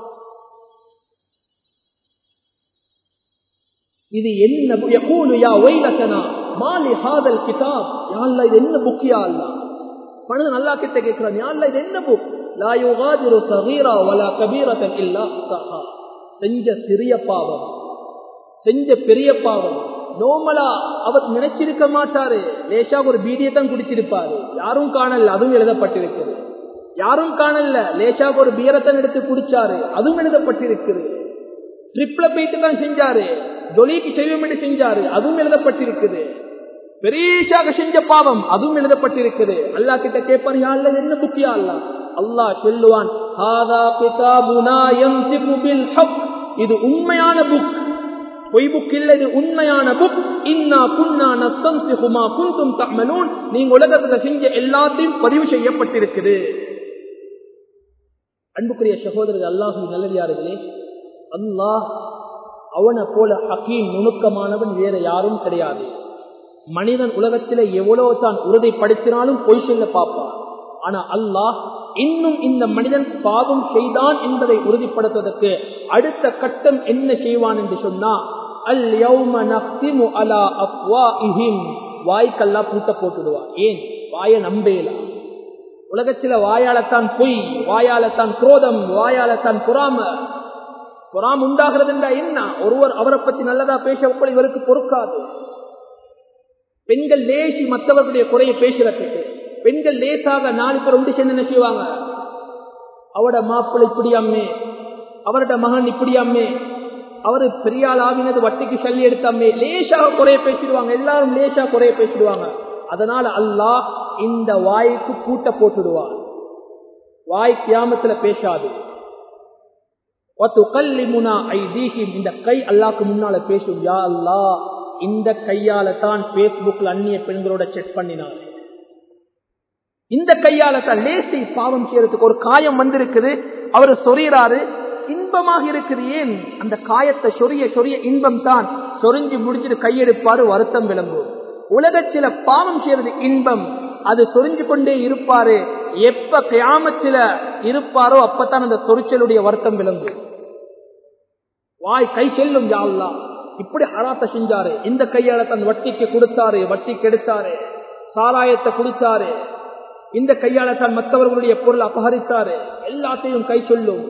இது என்ன, யகூலு யா வைலதனா மா லிஹாதல் கிதாப், யா அல்லாஹ் இது என்ன புக் யா அல்லாஹ். மனிதன் அல்லாஹ் கிட்ட கேட்கிறான், யா அல்லாஹ் இது என்ன புக். லா யுகாதிரு ஸகீரா வலா கபீரத்தன் இல்லா அஹ்ஸாஹா. செஞ்ச சிறிய பாவம், செஞ்ச பெரிய பாவம் நோமலா அவர் நினைச்சிருக்க மாட்டாரு. லேசா ஒரு பீடியத்தான் குடிச்சிருப்பாரு, யாரும் காணல, அதுவும் எழுதப்பட்டிருக்கிறது. யாரும் காணல, லேசா ஒரு பீரத்தன் எடுத்து குடிச்சாரு, அதுவும் எழுதப்பட்டிருக்கிறது. ட்ரிப்ல போயிட்டு தான் செஞ்சாரு, ஜொலிக்கு செய்வோம் என்று செஞ்சாரு, அதுவும் எழுதப்பட்டிருக்குது. பெரிசாக செஞ்ச பாவம், அதுவும் எழுதப்பட்டிருக்குது. அல்லாஹ் கிட்ட கேட்பாரு, யா அல்லாஹ் என்ன புக் யா அல்லாஹ். அல்லாஹ் சொல்லுவான், ஹாதா கிதாபுனா யம்திகு பில் ஹக், இது உண்மையான புக், பொய் புக் இல்ல, இது உண்மையான புக். இன்னா குன்னா நஸ்தன்சிகு மா குன்தும் தஅமலூன், நீங்க உலகத்துல செஞ்ச எல்லாத்தையும் பதிவு செய்யப்பட்டிருக்குது. அன்புக்குரிய சகோதரர்கள், அல்லாஹ்வின் நல்லடியார்களே, அல்லாஹ் அவனை போல ஹக்கீம் நுணுக்கமானவன் வேற யாரும் கிடையாது. மனிதன் உலகத்திலே எவ்வளவு தான் உறுதிப்படுத்தினாலும் பொய் சொல்ல பார்ப்பான். ஆனா அல்லாஹ் இன்னும் இந்த மனிதன் பாவம் செய்தான் என்பதை உறுதிப்படுத்துவதற்கு அடுத்த கட்டம் என்ன செய்வான் என்று சொன்னா, அல் யௌம நக்திமு அலா அஃப்வாஇஹிம், வாய்க்கெல்லாம் பூட்ட போட்டுடுவான். ஏன்? வாயை நம்பேலாம். உலகத்தில வாயாலத்தான் பொய், வாயாலத்தான் குரோதம், வாயாலத்தான் பொறாம உண்டாகிறது என்றா என்ன? ஒருவர் அவரை பற்றி நல்லதா பேச இவருக்கு பொறுக்காது. பெண்கள் லேசி மற்றவர்களுடைய குறையை பேசுறதுக்கு, பெண்கள் லேசாக 4 பேர் ஒன்று சேர்ந்து என்ன செய்வாங்க, அவட மாப்பிள்ளை இப்படி அம்மே, அவரோட மகன் இப்படி அம்மே, அவரு பெரியாள் ஆகினது வட்டிக்கு சல்லி எடுத்தாமே, லேசாக குறைய பேசிடுவாங்க. எல்லாரும் லேசா குறைய பேசிடுவாங்க. அதனால அல்லாஹ் இந்த வாய்க்கு பூட்ட போட்டுடுவார். வாய் கியாமத்துல பேசாது. இந்த கை அல்லாஹ்க்கு முன்னால பேசும், யா அல்லாஹ் இந்த கையால தான் பேஸ்புக்ல அந்நிய பெண்களோட செக் பண்ணினார், இந்த கையால தான் லேசை பாவம் செய்யறதுக்கு ஒரு காயம் வந்திருக்குது, அவரு சொறியறாரு, இன்பமாக இருக்குது. ஏன்? அந்த காயத்தை சொரிய சொரிய இன்பம் தான். சொரிஞ்சு முடிச்சுட்டு கையெடுப்பாரு, வருத்தம் விளம்பும். உலகத்தில பாவம் செய்யறது இன்பம், அது சொரிஞ்சு கொண்டே இருப்பாரு. எப்ப கியாமத்தில இருப்பாரோ அப்பத்தான் அந்த சொரிச்சலுடைய வருத்தம் விளங்கும். வாய் கை செல்லும், யா அல்லாஹ் இப்படி ஹராத்த செஞ்சாரு, இந்த கையால தன் வட்டிக்கு கொடுத்தாரு, வட்டிக்கு எடுத்தாரு, சாராயத்தை குடித்தாரு, இந்த கையால தான் மற்றவர்களுடைய பொருள் அபகரித்தாரு, எல்லாத்தையும் கை சொல்லும்.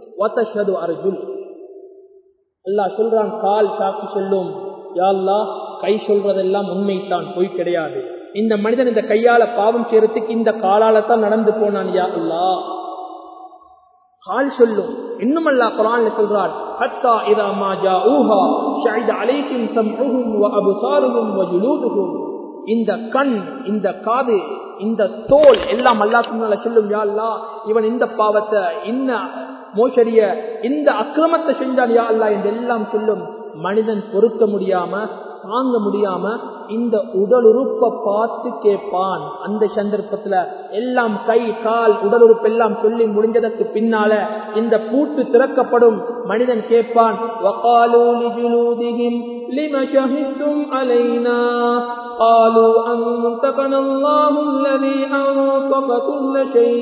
அல்லாஹ் சொல்றான், கால் சாட்சி சொல்லும், யா அல்லாஹ் கை சொல்றதெல்லாம் உண்மைத்தான், பொய் கிடையாது. இந்த மனிதன் இந்த கையால பாவம் செய்யறதுக்கு இந்த காலால தான் நடந்து போனான், யா அல்லாஹ் கால் சொல்லும். இன்னும் அல்லாஹ் குர்ஆன்ல சொல்றான், ஹத்தா இதா மா ஜாஊஹா ஷஹித அலைக்கும் சம்உஹும் வ அப்சாருஹும் வ ஜுலூதுஹும், இந்த கண், இந்த காது, இந்த தோல் எல்லாம் அல்லாஹ் முன்னால சொல்லும், யா அல்லாஹ் இவன் இந்த பாவத்தை, இந்த மோசடிய, இந்த அக்கிரமத்தை செஞ்சான் யா அல்லாஹ் என்றெல்லாம் சொல்லும். மனிதன் பொறுக்க முடியாம, தாங்க முடியாம இந்த உடல் உறுப்பை பார்த்து கேட்பான். அந்த சந்தர்ப்பத்துல எல்லாம் கை கால் உடல் உறுப்பு எல்லாம் சொல்லி முடிஞ்சதற்கு பின்னால இந்த பூட்டு திறக்கப்படும். மனிதன் கேட்பான், வகாலூ லிஜுலூதிஹிம் லிம ஷஹிதும் அலைனா காலூ அன்தகனல்லாஹு அல்லதி அன்தக குல்ல ஷை.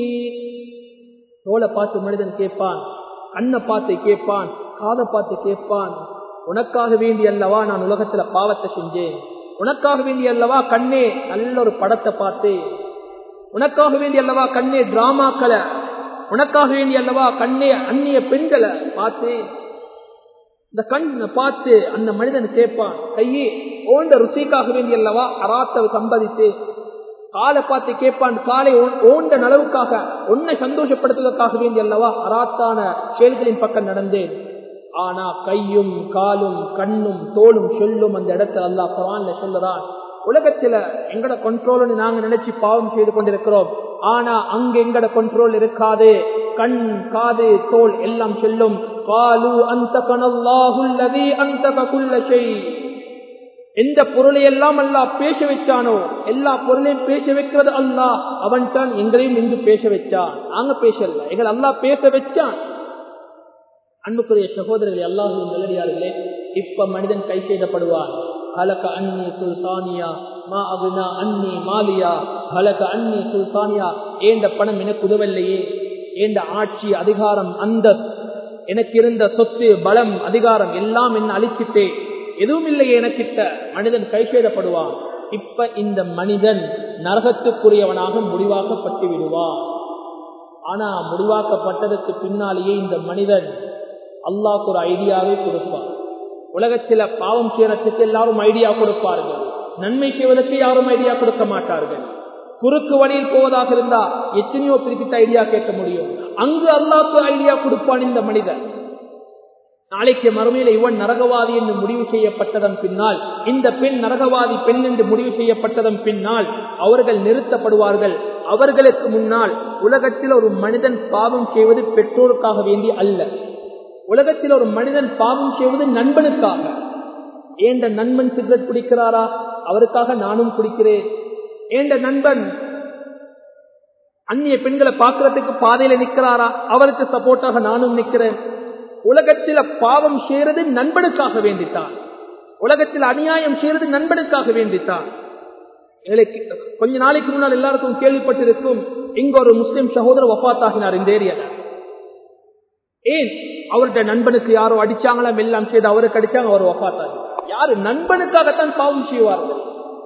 தோலை பார்த்து மனிதன் கேட்பான், கண்ணை பார்த்து கேட்பான், காதை பார்த்து கேட்பான், உனக்காக வேண்டி அல்லவா நான் உலகத்துல பாவத்தை செஞ்சேன், உனக்காக வேண்டி அல்லவா கண்ணே நல்ல ஒரு படத்தை பார்த்தேன், உனக்காக வேண்டி அல்லவா கண்ணே டிராமாக்களை, உனக்காக வேண்டி அல்லவா கண்ணே அந்நிய பெண்களை பார்த்தேன். இந்த கண்ணை பார்த்து அந்த மனிதன் கேட்பான், கையே ஓண்ட ருசிக்காக வேண்டி அல்லவா அராத்தை சம்பாதித்து. காலை பார்த்து கேட்பான், காலை ஓண்ட நலவுக்காக, உன்னை சந்தோஷப்படுத்துவதற்காக வேண்டி அல்லவா அராத்தான செயல்களின் பக்கம் நடந்தேன். ஆனா கையும் காலும் கண்ணும் தோலும் சொல்லும். அந்த இடத்துல அல்லாஹ் குர்ஆன்ல சொல்லுறான், உலகத்துல எங்கட கண்ட்ரோல்னு நாங்க நினைச்சு பாவம் செய்து கொண்டிருக்கிறோம், ஆனா அங்க எங்கட கண்ட்ரோல் இருக்காது. கண் காது தோல் எல்லாம் சொல்லும், காலு அன்தகனல்லாஹு அல்லதி அன்தக குல்ல ஷை, எந்த பொருளை எல்லாம் அல்லாஹ் பேச வச்சானோ எல்லா பொருளையும் பேச வைக்கிறது அல்லாஹ். அவன் தான் எங்களையும் இங்கு பேச வச்சான். நாங்க பேசல, எங்களை அல்லாஹ் பேச வச்சான். அன்புக்குரிய சகோதரர்களே, அல்லாஹ்வின் நல்லடியார்களே, இப்ப மனிதன் கை செய்தப்படுவான். ஹலக அன்னி சுல்தானியா மா அகுனா அன்னி மாலியா, ஹலக அன்னி சுல்தானியா, ஏண்ட பணம் எனக்கு உதவல்லையே, ஏண்ட ஆட்சி அதிகாரம் அந்த எனக்கு இருந்த சொத்து பலம் அதிகாரம் எல்லாம் என்ன அழிச்சிட்டே, எதுவும் இல்லையே எனக்கிட்ட. மனிதன் கை செய்தப்படுவான். இப்ப இந்த மனிதன் நரகத்துக்குரியவனாக முடிவாக்கப்பட்டு விடுவான். ஆனா முடிவாக்கப்பட்டதற்கு பின்னாலேயே இந்த மனிதன் அல்லாஹ்க்கு ஒரு ஐடியாவை கொடுப்பார். உலகத்தில பாவம் செய்யறதுக்கு எல்லாரும் ஐடியா கொடுப்பார்கள், நன்மை செய்வதற்கு யாரும் ஐடியா கொடுக்க மாட்டார்கள். குறுக்கு வழியில் போவதாக இருந்தா எத்தனையோ பிரிக்கிட்ட ஐடியா கேட்க முடியும். அங்கு அல்லாஹ்க்கு ஐடியா கொடுப்பான் இந்த மனிதன். நாளைக்கு மறுமையில இவன் நரகவாதி என்று முடிவு செய்யப்பட்டதன் பின்னால், இந்த பெண் நரகவாதி பெண் என்று முடிவு செய்யப்பட்டதன் பின்னால் அவர்கள் நிறுத்தப்படுவார்கள். அவர்களுக்கு முன்னால் உலகத்தில் ஒரு மனிதன் பாவம் செய்வது பெற்றோருக்காக வேண்டி அல்ல. உலகத்தில் ஒரு மனிதன் பாவம் செய்வது நண்பனுக்காக. ஏண்ட நண்பன் சிகரெட் குடிக்கிறாரா, அவருக்காக நானும் குடிக்கிறேன். ஏண்ட நண்பன் அந்நிய பெண்களை பார்க்கறதுக்கு பாதையில நிற்கிறாரா, அவருக்கு சப்போர்ட்டாக நானும் நிற்கிறேன். உலகத்தில் பாவம் செய்யறது நண்பனுக்காக வேண்டித்தான். உலகத்தில் அநியாயம் செய்யறது நண்பனுக்காக வேண்டித்தான். கொஞ்ச நாளைக்கு முன்னால் எல்லாருக்கும் கேள்விப்பட்டிருக்கும், இங்க ஒரு முஸ்லிம் சகோதரர் வஃபாத்தாகினார் இந்த ஏரியால. ஏன்? அவருடைய நண்பனுக்கு யாரோ அடிச்சாங்களா, எல்லாம் செய்து அவருக்கு அடிச்சாங்க, அவர் வஃபாத்தாகினார். யாரு? நண்பனுக்காகத்தான் பாவம் செய்வார்கள்.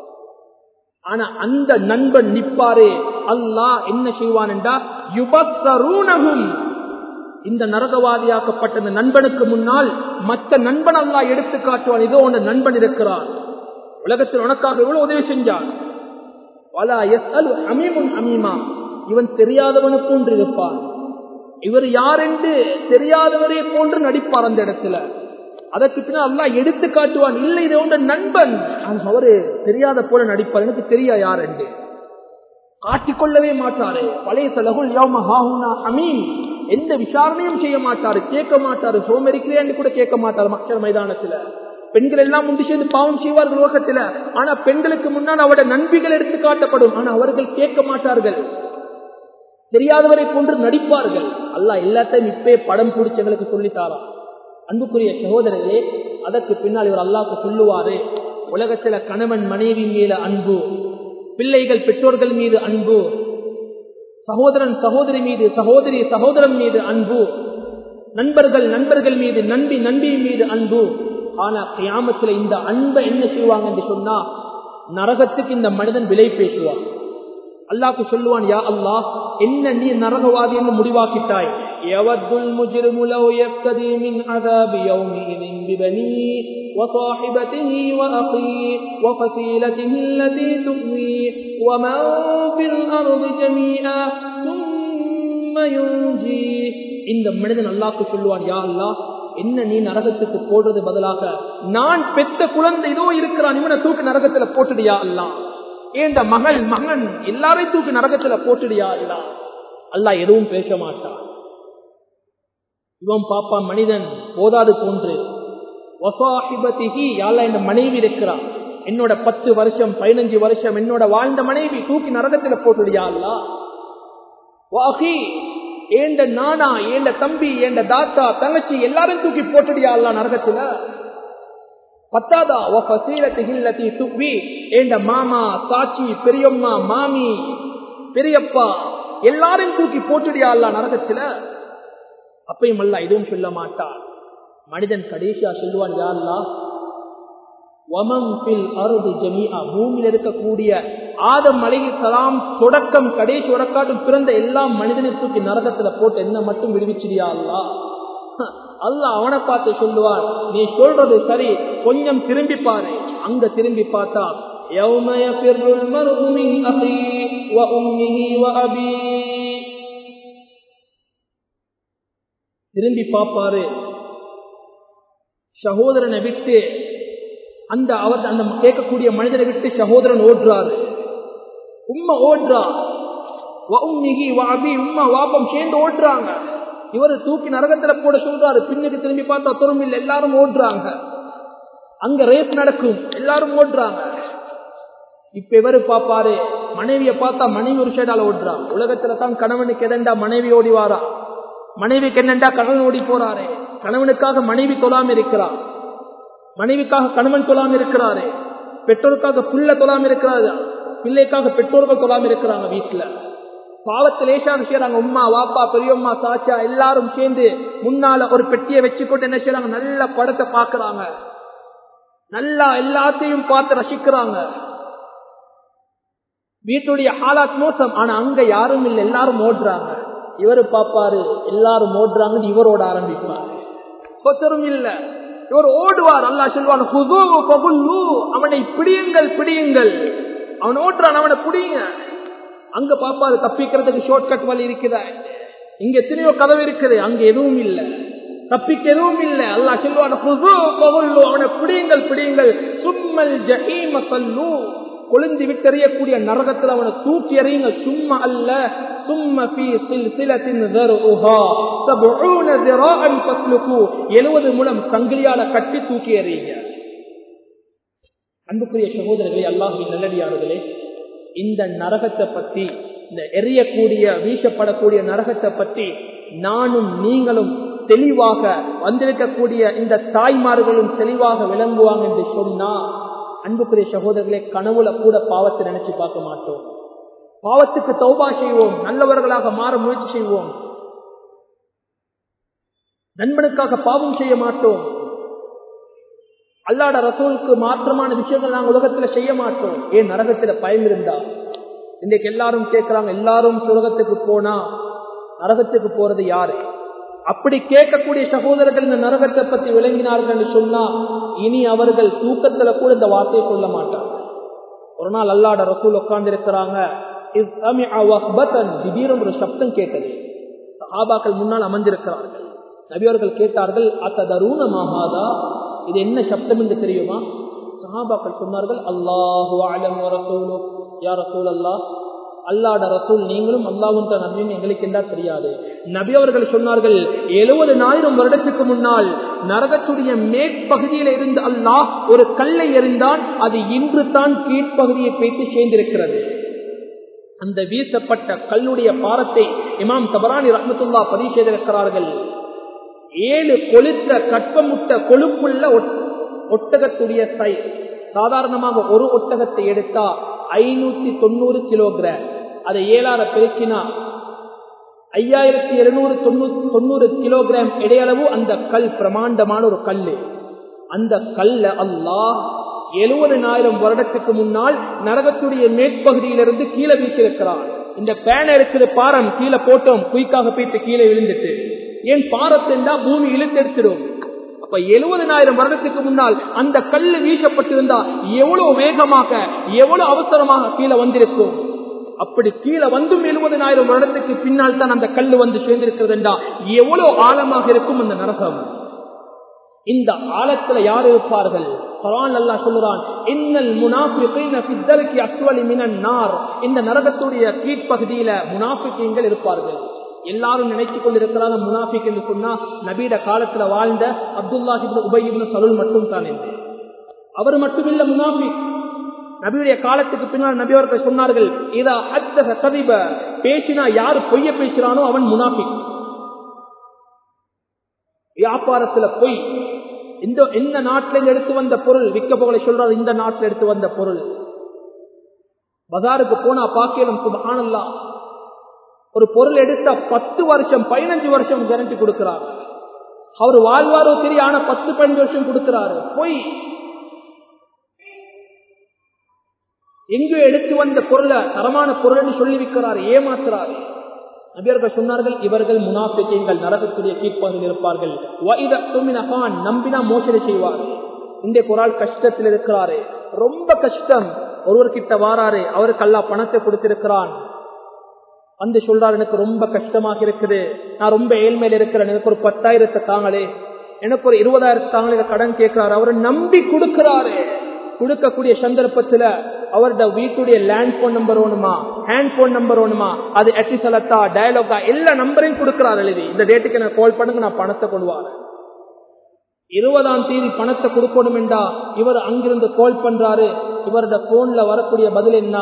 ஆனா அந்த நண்பன் நிப்பாரே, அல்லாஹ் என்ன செய்வான் என்றா, யுபஸ்ஸரூனஹும், இந்த நரகவாதியாக்கப்பட்ட இந்த நண்பனுக்கு முன்னால் மற்ற நண்பன் அல்லாஹ் எடுத்து காட்டுவான். இதோ உன் நண்பன் இருக்கிறான், உலகத்தில் உனக்காக எவ்வளவு உதவி செஞ்சான். வலா யஸ்அலு ஹமீமுன் ஹமீமா, இவன் தெரியாதவனு போன்று இருப்பான். இவர் யார் என்று தெரியாதவரே போன்று நடிப்பார் அந்த இடத்துல. அதற்கு பின்னால் அல்லாஹ் எடுத்து காட்டுவான், இல்லை இது உண்ட நண்பன், அவரு தெரியாத போல நடிப்பார், எனக்கு தெரியா யார் என்று காட்டிக்கொள்ளவே மாட்டாரு. பழைய சலகுல் யௌம ஹாஹுனா ஹமீம், எந்த விசாரணையும் செய்ய மாட்டாரு, கேட்க மாட்டாரு. சோமரிக்கிறேன்னு கூட கேட்க மாட்டாரு. மக்கள் மைதானத்துல பெண்கள் எல்லாம் முந்தி சேர்ந்து பாவம் செய்வார்கள் உலகத்துல. ஆனா பெண்களுக்கு முன்னால் அவருடைய நண்பிகள் எடுத்து காட்டப்படும். ஆனா அவர்கள் கேட்க மாட்டார்கள், தெரியாதவரை போன்று நடிப்பார்கள். அல்லாஹ் எல்லாத்தையும் இப்பே படம் பிடிச்சவங்களுக்கு சொல்லித்தாரா. அன்புக்குரிய சகோதரர்களே, அதற்கு பின்னால் இவர் அல்லாஹ்க்கு சொல்லுவாரு, உலகத்துல கணவன் மனைவி மீது அன்பு, பிள்ளைகள் பெற்றோர்கள் மீது அன்பு, சகோதரன் சகோதரி மீது, சகோதரி சகோதரன் மீது அன்பு, நண்பர்கள் நண்பர்கள் மீது, நண்பி நண்பி மீது அன்பு. ஆனா கியாமத்துல இந்த அன்பை என்ன செய்வாங்க என்று சொன்னா, நரகத்துக்கு இந்த மனிதன் விலை பேசுவான். அல்லாஹ்க்கு சொல்லுவான், யா அல்லாஹ், என்ன நீ நரகவாதி என்று முடிவாக்கிட்டாய். யவத்துல் முஜ்ரிமு லவ் யஃப்ததி மின் அஸாபி யௌமிஇதின் பிபனி வஸாஹிபதிஹி வஅഖி வஃஸீலதிஹி அல்லதி துவி வமன் ஃபில் அர்தி ஜமீஆ ثم யுன்ஜி. இந்த மனிதன் அல்லாஹ்க்கு சொல்லுவான், யா அல்லாஹ், என்ன நீ நரகத்துக்கு போடுறது பதிலாக நான் பெற்ற குழந்தை இதோ இருக்கிறான், இவனை தூக்கி நரகத்துல போட்டுடியா அல்லாஹ், ஏண்ட மகள் மகன் எல்லாரையும் தூக்கி நரகத்துல போட்டுடியா இல்லா. அல்லாஹ் எதுவும் பேச மாட்டான். இவன் பாப்பான் மனிதன் போதாது போன்று, வஸாஹிபதிஹி, யா அல்லாஹ் இந்த மனைவி இருக்கிறான், என்னோட 10 வருஷம் 15 வருஷம் என்னோட வாழ்ந்த மனைவி தூக்கி நரகத்துல போட்டுடியா அல்லாஹ். வஅகி, ஏண்ட நானா, ஏண்ட தம்பி, ஏண்ட தாத்தா தங்கச்சி எல்லாரையும் தூக்கி போட்டுடியா அல்லாஹ் நரகத்துல. பத்தாதா வஃஸீலதிஹி அல்லதி துவி, ஏண்ட மாமா சாச்சி பெரியம்மா மாமி பெரியப்பா எல்லாரையும் தூக்கி போட்டுடியா அல்லாஹ் நரகத்துல. அப்பையும் அல்லாஹ் எதுவும் சொல்ல மாட்டான். மனிதன் கடைசியா சொல்லுவான், யா அல்லாஹ், வமன் ஃபில் அர்தி ஜமீஆ, பூமியில் இருக்கக்கூடிய ஆதம் அலைஹிஸ்ஸலாம் தொடக்கம் கடைசி வரைக்கும் பிறந்த எல்லா மனிதனையும் தூக்கி நரகத்துல போட்டு என்ன மட்டும் விடுவிச்சிடியா அல்லாஹ். அல்லாஹ் அவனை பார்த்து சொல்லுவார், நீ சொல்றது சரி, கொஞ்சம் திரும்பி பாரு. அங்க திரும்பி பார்த்தா, யௌம யஃபிருல் மர்உ மின் அஹி வ உம்மிஹி வ அபீ, திரும்பி பாப்பாரு, சகோதரனை விட்டு அந்த கேட்கக்கூடிய மனிதனை விட்டு சகோதரன் ஓடுறாரு, உம்மா ஓடுறா, வ உம்மிஹி வ அபீ, உம்மா வாப்பம் சேர்ந்து ஓடுறாங்க. இவரு தூக்கி நரகத்துல போட சொல்றாரு. பின்னுக்கு திரும்பி பார்த்தா தொரும் இல்லை, எல்லாரும் ஓடுறாங்க. அங்க ரேப் நடக்கும், எல்லாரும் ஓடுறாங்க. இப்ப இவரு பாப்பாரு, மனைவியை பார்த்தா மனைவி ஒரு சைடால ஓடுறான். உலகத்துல தான் கணவனுக்கு எதண்டா மனைவி ஓடி வாரா, மனைவிக்கு என்னண்டா கணவன் ஓடி போறாரு. கணவனுக்காக மனைவி தொழாம இருக்கிறார், மனைவிக்காக கணவன் தொழாம இருக்கிறாரு, பெற்றோருக்காக பிள்ளை தொழாம இருக்கிறாரு, பிள்ளைக்காக பெற்றோர்கள் தொழாம இருக்கிறாங்க. வீட்டுல பாவத்தில் லேசாக செய்யறாங்க. உம்மா வாப்பா பெரியம்மா சாச்சா எல்லாரும் சேர்ந்து முன்னால ஒரு பெட்டியை வச்சுக்கொண்டு என்ன செய்யறாங்க, நல்ல படத்தை பாக்குறாங்க, நல்லா எல்லாத்தையும் பார்த்து ரசிக்கிறாங்க. வீட்டுடைய ஹாலாத் மோசம். ஆனா அங்க யாரும் இல்லை, எல்லாரும் ஓடுறாங்க. இவரு பாப்பாரு எல்லாரும் ஓடுறாங்க, இவரோட ஆரம்பிப்பாரு. ஒருத்தரும் இல்ல, இவர் ஓடுவார். அல்லாஹ் சொல்வான், அவனை பிடியுங்கள் பிடியுங்கள். அவன் ஓடுறான், அவனை பிடிங்க. அங்க பாப்பாரு தப்பிக்கிறதுக்கு ஷார்ட்கட் வழி இருக்குதா? இங்க எத்தனையோ கதவு இருக்குது, அங்க எதுவும் இல்லை, தப்பிக்க எதுவும் இல்லை. அல்லாஹ் சொல்வான், அவனை பிடியுங்கள் பிடியுங்கள். சும்மல் ஜஹீம சல்லு, கொழுந்து விட்டறியக்கூடிய நரகத்தில் அவனை தூக்கி எறியுங்க. சும்மா அல்ல, சும்ம ஃபீ சில்சிலத்தின் தர்உஹா 70 ذراعا فاسلكوا, 70 முழம் சங்கிலியால கட்டி தூக்கி எறியுங்க. அன்புக்குரிய சகோதரர்களே, அல்லாஹ்வின் நல்லடியார்களே, இந்த நரகத்தை பத்தி, இந்த எரியக்கூடிய வீசப்படக்கூடிய நரகத்தை பத்தி நானும் நீங்களும் தெளிவாக வந்திருக்கக்கூடிய இந்த தாய்மார்களும் தெளிவாக விளங்குவாங்க என்று சொன்னா, அன்புக்குரிய சகோதரர்களே, கனவுல கூட பாவத்தை நினைச்சு பார்க்க மாட்டோம். பாவத்துக்கு தௌபா செய்வோம், நல்லவர்களாக மாற முயற்சி செய்வோம். நண்பனுக்காக பாவம் செய்ய மாட்டோம். அல்லாஹ்வுடைய ரசூலுக்கு மாற்றமான விஷயங்கள் நாங்கள் உலகத்துல செய்ய மாட்டோம். ஏன்? நரகத்துல பயம் இருந்தா. இன்றைக்கு எல்லாரும் கேட்கிறாங்க, எல்லாரும் சுரகத்துக்கு போனா நரகத்துக்கு போறது யாரு? அப்படி கேட்கக்கூடிய சகோதரர்கள் இந்த நரகத்தை பத்தி விளங்கினார்கள் என்று சொன்னா, இனி அவர்கள் தூக்கத்துல கூட இந்த வார்த்தையை சொல்ல மாட்டாங்க. ஒரு நாள் அல்லாஹ்வுடைய ரசூல் உட்கார்ந்து இருக்கிறாங்க, திடீரென்று ஒரு சப்தம் கேட்டது. சஹாபாக்கள் முன்னால் அமர்ந்திருக்கிறார்கள். நபி அவர்கள் கேட்டார்கள், அத்ததரூன மாஹாதா, இது என்ன சப்தம் என்று தெரியுமா? சஹாபாக்கள் சொன்னார்கள், அல்லாஹு அலம் வ ரசூலு, யா ரசூலல்லாஹ், அல்லாஹ்வுடைய ரசூல் நீங்களும் அல்லாஹ்வும் தான் நபின்னு எங்களுக்கு என்ன தெரியாது. நபி அவர்கள் சொன்னார்கள், 70,000 வருடத்துக்கு முன்னால் நரகத்துடைய மேற்பகுதியில இருந்து அல்லாஹ் ஒரு கல்லை எறிந்தான், அது இன்று தான் கீழ்ப்பகுதியை பேசி சேர்ந்திருக்கிறது. அந்த வீசப்பட்ட கல்லுடைய பாரத்தை இமாம் தபரானி ரஹ்மத்துல்லாஹ் பதிவு செய்திருக்கிறார்கள். 7 கொளுத்த கற்பமுட்ட கொழுப்புள்ள ஒட்டகத்துடைய சைஸ். சாதாரணமாக ஒரு ஒட்டகத்தை எடுத்தா 590 கிலோகிராம். அதை 7 பெருக்கினா 5290 கிலோகிராம் இடையளவு அந்த கல் பிரமாண்டமான ஒரு கல்லு. அந்த கல்ல அல்லாஹ் 70,000 வருடத்துக்கு முன்னால் நரகத்துடைய மேற்பகுதியிலிருந்து கீழே வீசிருக்கிறான். இந்த பேனை இருக்கிற பாரம் கீழே போட்டோம், குயிக்காக போயிட்டு கீழே விழுந்துட்டு. ஏன்? பாரத்தா பூமி இழுத்தெடுத்துடும். அப்ப 70,000 வருடத்துக்கு முன்னால் அந்த கல்லு வீசப்பட்டிருந்தா எவ்வளவு வேகமாக, எவ்வளவு அவசரமாக கீழே வந்திருக்கும். அப்படி கீழே வந்தும் 70,000 வருடத்துக்கு பின்னால் தான் அந்த கல்லு வந்து சேர்ந்திருக்கிறது என்றா எவ்வளவு ஆழமாக இருக்கும் அந்த நரகம். இந்த ஆழத்துல யார் இருப்பார்கள்? குர்ஆன் அல்லாஹ் சொல்றான், இன்னல் முனாஃபிகீன ஃபி தர்கி அஸ்வலி மினன் நார். இந்த நரகத்துடைய கீழ்ப்பகுதியில முனாஃபிகீன்கள் இருப்பார்கள். எல்லாரும் நினைச்சு கொண்டிருக்கிறாங்க முனாஃபிக் என்று சொன்னா நபியோட காலத்துல வாழ்ந்த அப்துல்லாஹ் இப்னு உபை இப்னு சலூல் மட்டும் தான் என்று. அவர் மட்டுமில்ல முனாஃபிக். நபியுடைய காலத்துக்கு பின்னால் நபி அவர்கள் சொன்னார்கள், இதா ஹத்தஸ கதிப, பேசினா யாரு பொய்ய பேசுறானோ அவன் முனாஃபிக். வியாபாரத்துல பொய். இந்த நாட்டில எடுத்து வந்த பொருள் விற்க போகலை சொல்றாரு, இந்த நாட்டில் எடுத்து வந்த பொருள். பஜாருக்கு போனா பாக்கியம் சுப்ஹானல்லாஹ், ஒரு பொருள் எடுத்தா 10 வருஷம் 15 வருஷம் கேரண்டி கொடுக்கிறார். அவர் வாழ்வாரோ சரி, ஆனா 10-15 வருஷம் கொடுக்கிறாரு. பொய். எங்கு எடுத்து வந்த பொருளை தரமான பொருள் சொல்லி விற்கிறார், ஏமாத்துறாரு. நபியர்கள் சொன்னார்கள், இவர்கள் முனாஃபிகீன்கள், நரகத்துடைய கீழ்ப்பகுதியில் இருப்பார்கள். நம்பினா மோசடி செய்வார். இந்த குரால் கஷ்டத்தில் இருக்கிறாரு, ரொம்ப கஷ்டம். ஒருவர்கிட்ட வாராரு, அவருக்கு அல்லாஹ் பணத்தை கொடுத்திருக்கிறான். வந்து சொல்றாரு, எனக்கு ரொம்ப கஷ்டமாக இருக்குது, நான் ரொம்ப ஏழ்மையில இருக்கிறேன், எனக்கு ஒரு 10,000 தாங்களே, எனக்கு ஒரு 20,000 தாங்களே கடன் கேட்கிறாரு. அவரை நம்பி கொடுக்கிறாரு. கொடுக்கக்கூடிய சந்தர்ப்பத்துல அவருடைய வீட்டுடைய லேண்ட் போன் நம்பர் வேணுமா, ஹேண்ட் போன் நம்பர் வேணுமா, அது எட்டிசலத்தா டயலாகா எல்லா நம்பரையும் கொடுக்கிறார். எழுதி இந்த டேட்டுக்கு எனக்கு கால் பண்ணுங்க, நான் பணத்தை கொண்டு வரேன். 20ஆம் தேதி பணத்தை கொடுக்கணும் என்றா இவர் அங்கிருந்து கால் பண்றாரு. இவரோட போன்ல வரக்கூடிய பதில் என்ன?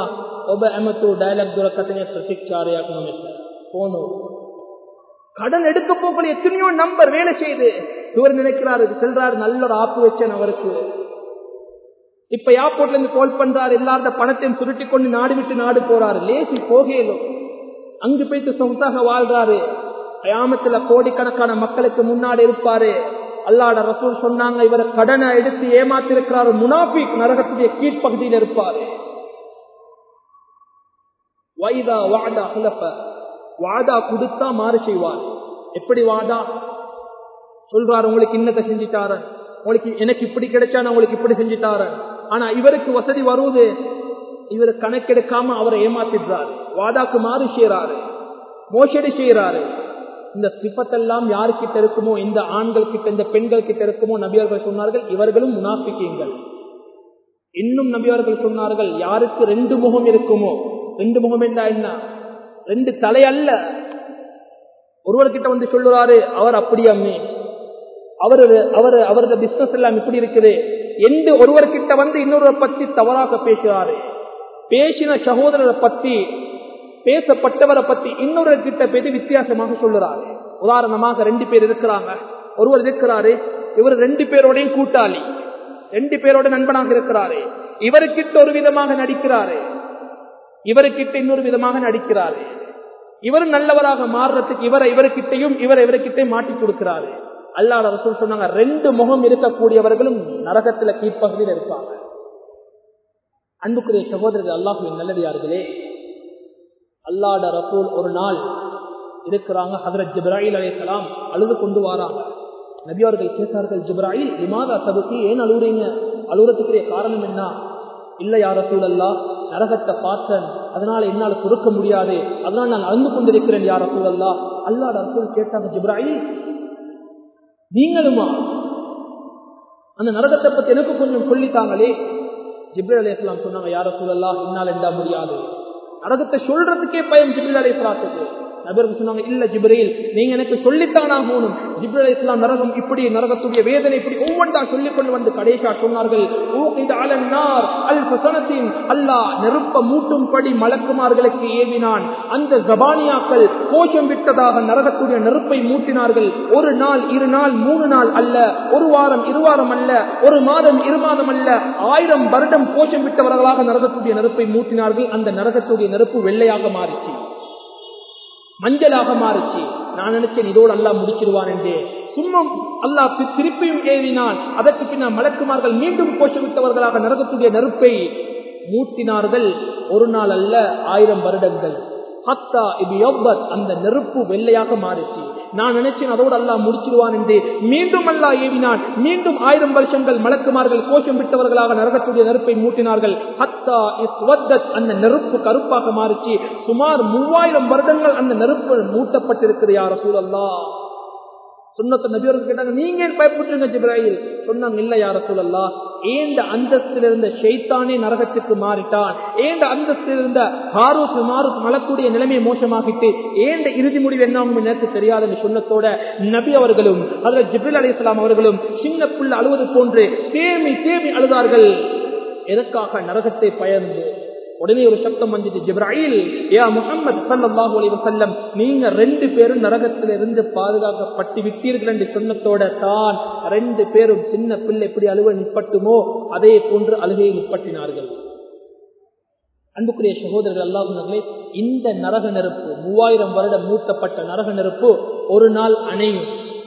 கடன் எடுக்க போகக்கூடிய எத்தனையோ நம்பர் வேலை செய்து இவர் நினைக்கிறாரு, செல்றாரு, நல்ல ஒரு ஆப்பு வச்சேன் அவருக்கு. இப்ப ஏர்போர்ட்ல இருந்து கால் பண்றாரு, எல்லாரோட பணத்தையும் சுருட்டி கொண்டு நாடு விட்டு நாடு போறாரு. லேசி போகலும் அங்கு போயிட்டு சொந்தாக வாழ்றாரு. கயாமத்துல கோடிக்கணக்கான மக்களுக்கு முன்னாடி இருப்பாரு. அல்லாஹ்வுடைய ரசூல் சொன்னாங்க, இவரை கடனை எடுத்து ஏமாத்திருக்கிறாரு, முனாஃபிக், நரகத்துடைய கீழ்ப்பகுதியில் இருப்பாரு. வைதா வாதா ஹலஃப, வாதா கொடுத்தா மாறு செய்வார். எப்படி வாதா சொல்றாரு, உங்களுக்கு இன்னத்தை செஞ்சுட்டாரு, உங்களுக்கு எனக்கு இப்படி கிடைச்சா நான் உங்களுக்கு இப்படி செஞ்சுட்டாரு. ஆனா இவருக்கு வசதி வருவது, இவர் கணக்கெடுக்காம அவரை ஏமாத்திடுறாரு, வாதாக்கு மாறு செய்யறாரு, மோசடி செய்யறாரு. இந்த சிபத்தெல்லாம் யாருக்கிட்ட இருக்குமோ, இந்த ஆண்கள் கிட்ட இந்த பெண்கள் கிட்ட இருக்குமோ, நபியர்கள் சொன்னார்கள் இவர்களும் முனாஃபிகீன்கள். இன்னும் நபியர்கள் சொன்னார்கள், யாருக்கு 2 முகம் இருக்குமோ, 2 முகம் என்றா என்ன? 2 தலை அல்ல. ஒருவர்கிட்ட வந்து சொல்லுறாரு, அவர் அப்படி அம்மே, அவரது பிசினஸ் எல்லாம் இப்படி இருக்குது என்று ஒருவர்கிட்ட வந்து இன்னொருவரை பத்தி தவறாக பேசுறாரு. பேசின சகோதரரை பத்தி, பேசப்பட்டவரை பத்தி இன்னொரு கிட்ட பேசி வித்தியாசமாக சொல்லுறாரு. உதாரணமாக 2 பேர் இருக்கிறாங்க, ஒருவர் இருக்கிறாரு, இவர் 2 பேரோடையும் கூட்டாளி, 2 பேரோட நண்பனாக இருக்கிறாரு. இவருக்கிட்ட ஒரு விதமாக நடிக்கிறாரு, இவருக்கிட்ட இன்னொரு விதமாக நடிக்கிறாரு. இவர் நல்லவராக மாறுறதுக்கு இவருக்கிட்டையும் இவருக்கிட்டையும் மாட்டி கொடுக்கிறாரு. அல்லாஹ்வுடைய ரசூல் சொன்னாங்க, 2 முகம் இருக்கக்கூடியவர்களும் நரகத்துல கீழ்ப்பகுதியில் இருப்பாங்க. அன்புக்குரிய சகோதரர்கள், அல்லாஹ்வின் நல்லடியார்களே, அல்லாஹ்வுடைய ரசூல் ஒரு நாள் இருக்கிறாங்க, ஹஜ்ரத் ஜிப்ராயில் அலைஹிஸ்ஸலாம் அழுது கொண்டு வராங்க. நபி அவர்கள் கேட்டார்கள், ஜிப்ராயில் லிமாதா தபுகி, ஏன் அழுகுறீங்க, அழுகுறதுக்குரிய காரணம் என்ன? இல்ல யா ரசூலல்லாஹ், நரகத்தை பார்த்தேன், அதனால என்னால் பொறுக்க முடியாது, அதனால் நான் அழுந்து கொண்டிருக்கிறேன் யா ரசூலல்லாஹ். அல்லாஹ்வுடைய ரசூல் கேட்டாங்க, ஜிப்ராயில் நீங்களுமா? அந்த நரகத்தை பத்தி எனக்கு கொஞ்சம் சொல்லித்தாங்களே. ஜிப்ரீல் அலைஹிஸ்ஸலாம் சொன்னாங்க, யா ரசூலல்லாஹ், என்னால் என்ன முடியாது, நரகத்தை சொல்றதுக்கே பயம் ஜிப்ரீல் அலைஹிஸ்ஸலாத்துக்கு. நபியர்கள் சொன்னாங்க, இல்ல ஜிப்ரீல், நீங்க எனக்கு சொல்லித்தானா போகணும். ஜிப்ரீல் அலைஹிஸ்ஸலாம் நரகம் இப்படி, நரகத்துடைய வேதனை இப்படி ஒவ்வொன்றா சொல்லிக் கொண்டு வந்து கடைசியா சொன்னார்கள், அல்லாஹ் நெருப்ப மூட்டும்படி மலக்குமார்களுக்கு ஏவினான். அந்த ஜபானியாக்கள் கோஷம் விட்டதாக நரகத்துடைய நெருப்பை மூட்டினார்கள். 1 நாள் 2 நாள் 3 நாள் அல்ல, 1 வாரம் 2 வாரம் அல்ல, 1 மாதம் 2 மாதம் அல்ல, 1000 வருடம் கோஷம் விட்டவர்களாக நரகத்துடைய நெருப்பை மூட்டினார்கள். அந்த நரகத்துடைய நெருப்பு வெள்ளையாக மாறிச்சு, மஞ்சளாக மாறிச்சு. நான் நினைச்சேன் இதோடு அல்லாஹ் முடிச்சிருவான் என்றே. சும்மா அல்லாஹ் திருப்பியும் ஏவினான். அதற்கு பின்னால் மலக்குமார்கள் மீண்டும் கோஷமிட்டவர்களாக நரகத்துடைய நெருப்பை மூட்டினார்கள். 1 நாள் அல்ல, 1000 வருடங்கள். ஹத்தா இபியவ்வத், அந்த நெருப்பு வெள்ளையாக மாறிச்சு. நான் நினைச்சேன் அதோடு அல்லாஹ் முடிச்சிருவான் என்று. மீண்டும் அல்லாஹ் ஏவினான். மீண்டும் 1000 வருஷங்கள் மலக்குமார்கள் கோஷம் விட்டவர்களாக நரகத்துடைய நெருப்பை மூட்டினார்கள். ஹத்தா இஸ்வத்தத், அந்த நெருப்பு கருப்பாக மாறிச்சு. சுமார் 3000 வருடங்கள் அந்த நெருப்பு மூட்டப்பட்டிருக்கிறது யா ரசூலல்லாஹ். சுன்னத்து நபியர்கள் கேட்டாங்க, நீங்க ஏன் பயப்பட்டுருங்க ஜிப்ராயில்? சொன்னாங்க, இல்ல யா ரசூலல்லாஹ், ஏண்ட அந்தஸ்தில் இருந்த ஷைத்தானே நரகத்துக்கு மாறிட்டான், ஏண்ட அந்தஸ்தில் இருந்த ஹாரூத் மாரூத் மலக்கூடிய நிலைமையை மோசமாகிட்டு ஏண்ட இறுதி முடிவு என்ன எனக்கு தெரியாதுன்னு சொன்னதோட நபி அவர்களும் ஹஜ்ரத் ஜிப்ரீல் அலைஹிஸ்ஸலாம் அவர்களும் சின்ன புள்ள அழுவது போன்று தேமி தேமி அழுதார்கள். எதற்காக? நரகத்தை பயந்து. உடனே ஒரு சப்தம் வந்துச்சு, ஜிப்ராயில், யா முஹம்மது ஸல்லல்லாஹு அலைஹி வஸல்லம், நீங்க 2 பேரும் நரகத்திலிருந்து பாதுகாக்கப்பட்டு விட்டீர்கள் என்று சொன்னதோட தான் 2 பேரும் சின்ன பிள்ளை எப்படி அழுவ நிப்பட்டுமோ அதே போன்று அழுகையை நிப்பட்டினார்கள். அன்புக்குரிய சகோதரர்கள், அல்லாஹ்வுடைய இந்த நரக நெருப்பு 3000 வருடம் மூட்டப்பட்ட நரக நெருப்பு ஒரு நாள் அணையும்,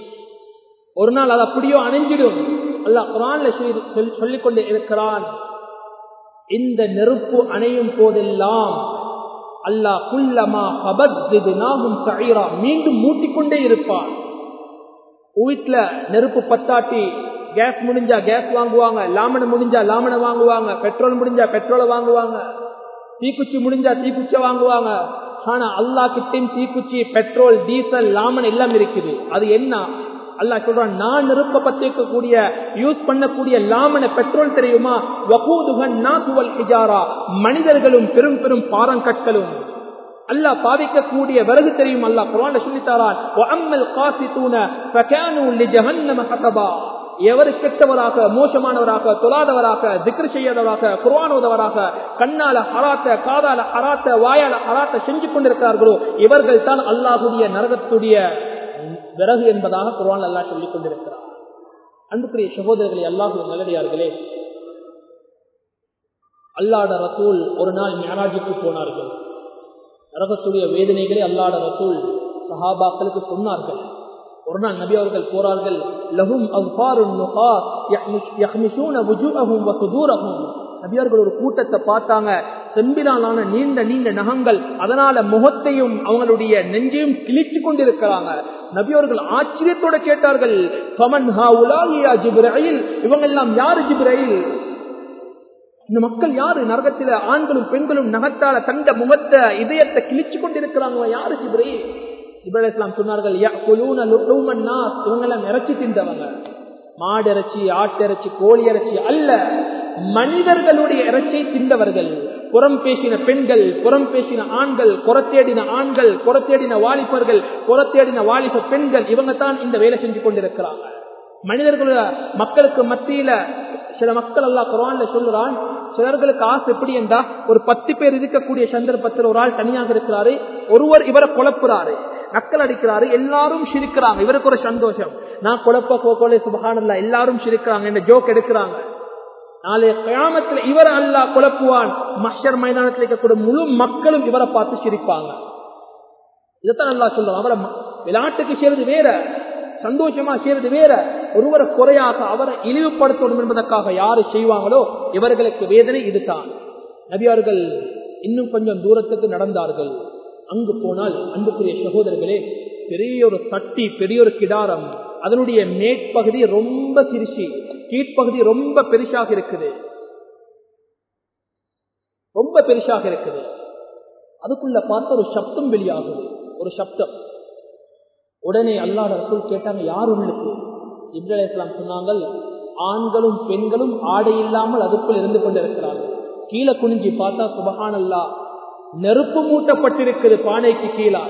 ஒரு நாள் அது அப்படியோ அணைஞ்சிடும். அல்லாஹ் குர்ஆன்ல சொல்லிக் கொண்டே இருக்கிறான். இந்த நெருப்பு அணையும் போதெல்லாம் அல்லாஹ் குல்லமா ஹபத்னாஹும் சஈரா, மீண்டும் மூட்டிக்கொண்டே இருப்பான். வீட்டுல நெருப்பு பத்தாட்டி கேஸ் முடிஞ்சா கேஸ் வாங்குவாங்க, லாமனை முடிஞ்சா லாமனை வாங்குவாங்க, பெட்ரோல் முடிஞ்சா பெட்ரோலை வாங்குவாங்க, தீக்குச்சி முடிஞ்சா தீக்குச்சி வாங்குவாங்க. ஆனா அல்லாஹ் கிட்டையும் தீக்குச்சி, பெட்ரோல், டீசல், லாமன் எல்லாம் இருக்குது. அது என்ன? அல்லாஹ் சொல்றான், நான் நெருப்ப பத்திக்கக்கூடிய யூஸ் பண்ணக்கூடிய லாமன பெட்ரோல் தெரியுமா? வகூதுஹன் நாஸ் வல் ஹிஜாரா, மனிதர்களும் பெரும் பெரும் பாறங்கற்களும். அல்லாஹ் பாவிக்கக்கூடிய விறகு தெரியும். அல்லாஹ் குர்ஆன்ல சொல்லித்தாரான், வஅம்மல் காசிதூன ஃபகானூ லிஜஹன்னம ஹதபா, எவர் கெட்டவராக, மோசமானவராக, தொழாதவராக, திக்ர் செய்யாதவராக, குர்ஆன் ஓதவராக, கண்ணால ஹராத்த, காதால ஹராத்த, வாயால ஹராத்த செஞ்சு கொண்டிருக்கிறார்களோ இவர்கள் தான் அல்லாஹ்வுடைய நரகத்துடைய விறகு என்பதாக குர்ஆன் அல்லாஹ் சொல்லிக் கொண்டிருக்கிறார். அன்புக்குரிய சகோதரர்களே, அல்லாஹ்வுடைய நல்லடியார்களே, அல்லாஹ்வுடைய ரசூல் ஒரு நாள் மிஅராஜுக்கு போனார்கள். நரகத்துடைய வேதனைகளை அல்லாஹ்வுடைய ரசூல் சஹாபாக்களுக்கு சொன்னார்கள். ஒரு நாள் நபி அவர்கள் போறார்கள். லஹும் அவ்பாருன் நுகா யஹ்மிஷூன வுஜூஹஹும் வ சுதூரஹும். நபி அவர்கள் ஒரு கூட்டத்தை பார்த்தாங்க. செம்பிலான நீண்ட நீண்ட நகங்கள், அதனால முகத்தையும் அவங்களுடைய நெஞ்சையும் கிழிச்சு கொண்டிருக்கிறாங்க. நபி அவர்கள் ஆச்சரியத்தோட கேட்டார்கள், ஃபமன் ஹாஉலாஇ யா ஜிப்ரீல், இவங்க எல்லாம் யாரு ஜிப்ரீல்? இந்த மக்கள் யாரு? நரகத்தில ஆண்களும் பெண்களும் நகத்தால தந்த முகத்தை இதயத்தை கிழிச்சு கொண்டிருக்கிறாங்க, யாரு ஜிப்ரீல்? ஜிப்ரீல் அலைஹிஸ்ஸலாம் சொன்னார்கள், யஅகுலூன லுஹூமன் நாஸ், இவங்க எல்லாம் இறைச்சி தின்றவங்க. மாடு இறைச்சி, ஆட்டு இறைச்சி, கோழி இறைச்சி அல்ல, மனிதர்களுடைய இறைச்சியை தின்றவர்கள். புறம் பேசின பெண்கள், புறம் பேசின ஆண்கள், குறத்தேடின ஆண்கள், குறத்தேடின வாலிபர்கள், குறத்தேடின வாலிப பெண்கள், இவங்க தான் இந்த வேலை செஞ்சு கொண்டிருக்கிறாங்க. மனிதர்கள மக்களுக்கு மத்தியில சில மக்கள் அல்லாஹ் குர்ஆன்ல சொல்றான், சிலர்களுக்கு ஆசை எப்படி என்றா, ஒரு 10 பேர் இருக்கக்கூடிய சந்தர்ப்பத்தில் ஒரு ஆள் தனியாக இருக்கிறாரு, ஒருவர் இவரை குழப்புறாரு, நக்கல் அடிக்கிறாரு, எல்லாரும் சிரிக்கிறாங்க, இவருக்கு ஒரு சந்தோஷம், நான் குழப்ப கோகோலே சுப்ஹானல்லாஹ், எல்லாரும் சிரிக்கிறாங்க, இந்த ஜோக் எடுக்கிறாங்க. நாளைய கியாமத்தில் இவர் அல்லாஹ் குழப்புவான். மஹ்ஷர் மைதானத்தில் இருக்கக்கூடிய முழு மக்களும் இவரை பார்த்து சிரிப்பாங்க. இதைத்தான் அல்லாஹ் சொல்றான். அவரை விளையாட்டுக்கு செய்வது வேற, சந்தோஷமா செய்வது வேற. ஒருவரை குறையாக அவரை இழிவுபடுத்தணும் என்பதற்காக யாரு செய்வாங்களோ இவர்களுக்கு வேதனை இதுதான். நபியார்கள் இன்னும் கொஞ்சம் தூரத்துக்கு நடந்தார்கள். அங்கு போனால் அன்புக்குரிய சகோதரர்களே, பெரிய ஒரு சட்டி, பெரிய ஒரு கிடாரம், அதனுடைய மேற்பகுதி ரொம்ப சிறுசி, கீழ்ப்பகுதி ரொம்ப பெருசாக இருக்குது, ரொம்ப பெருசாக இருக்குது. அதுக்குள்ள பார்த்த ஒரு சப்தம் வெளியாகுது, ஒரு சப்தம். உடனே அல்லாஹ்வுடைய ரசூல் கேட்டாங்க, யார் உங்களுக்கு? ஜிப்ரீல் அலைஹிஸ்ஸலாம் சொன்னாங்கள், ஆண்களும் பெண்களும் ஆடை இல்லாமல் அதுக்குள் இருந்து கொண்டிருக்கிறார்கள். கீழே குனிஞ்சி பார்த்தா சுப்ஹானல்லாஹ், நெருப்பு மூட்டப்பட்டிருக்கிறது பானைக்கு கீழே.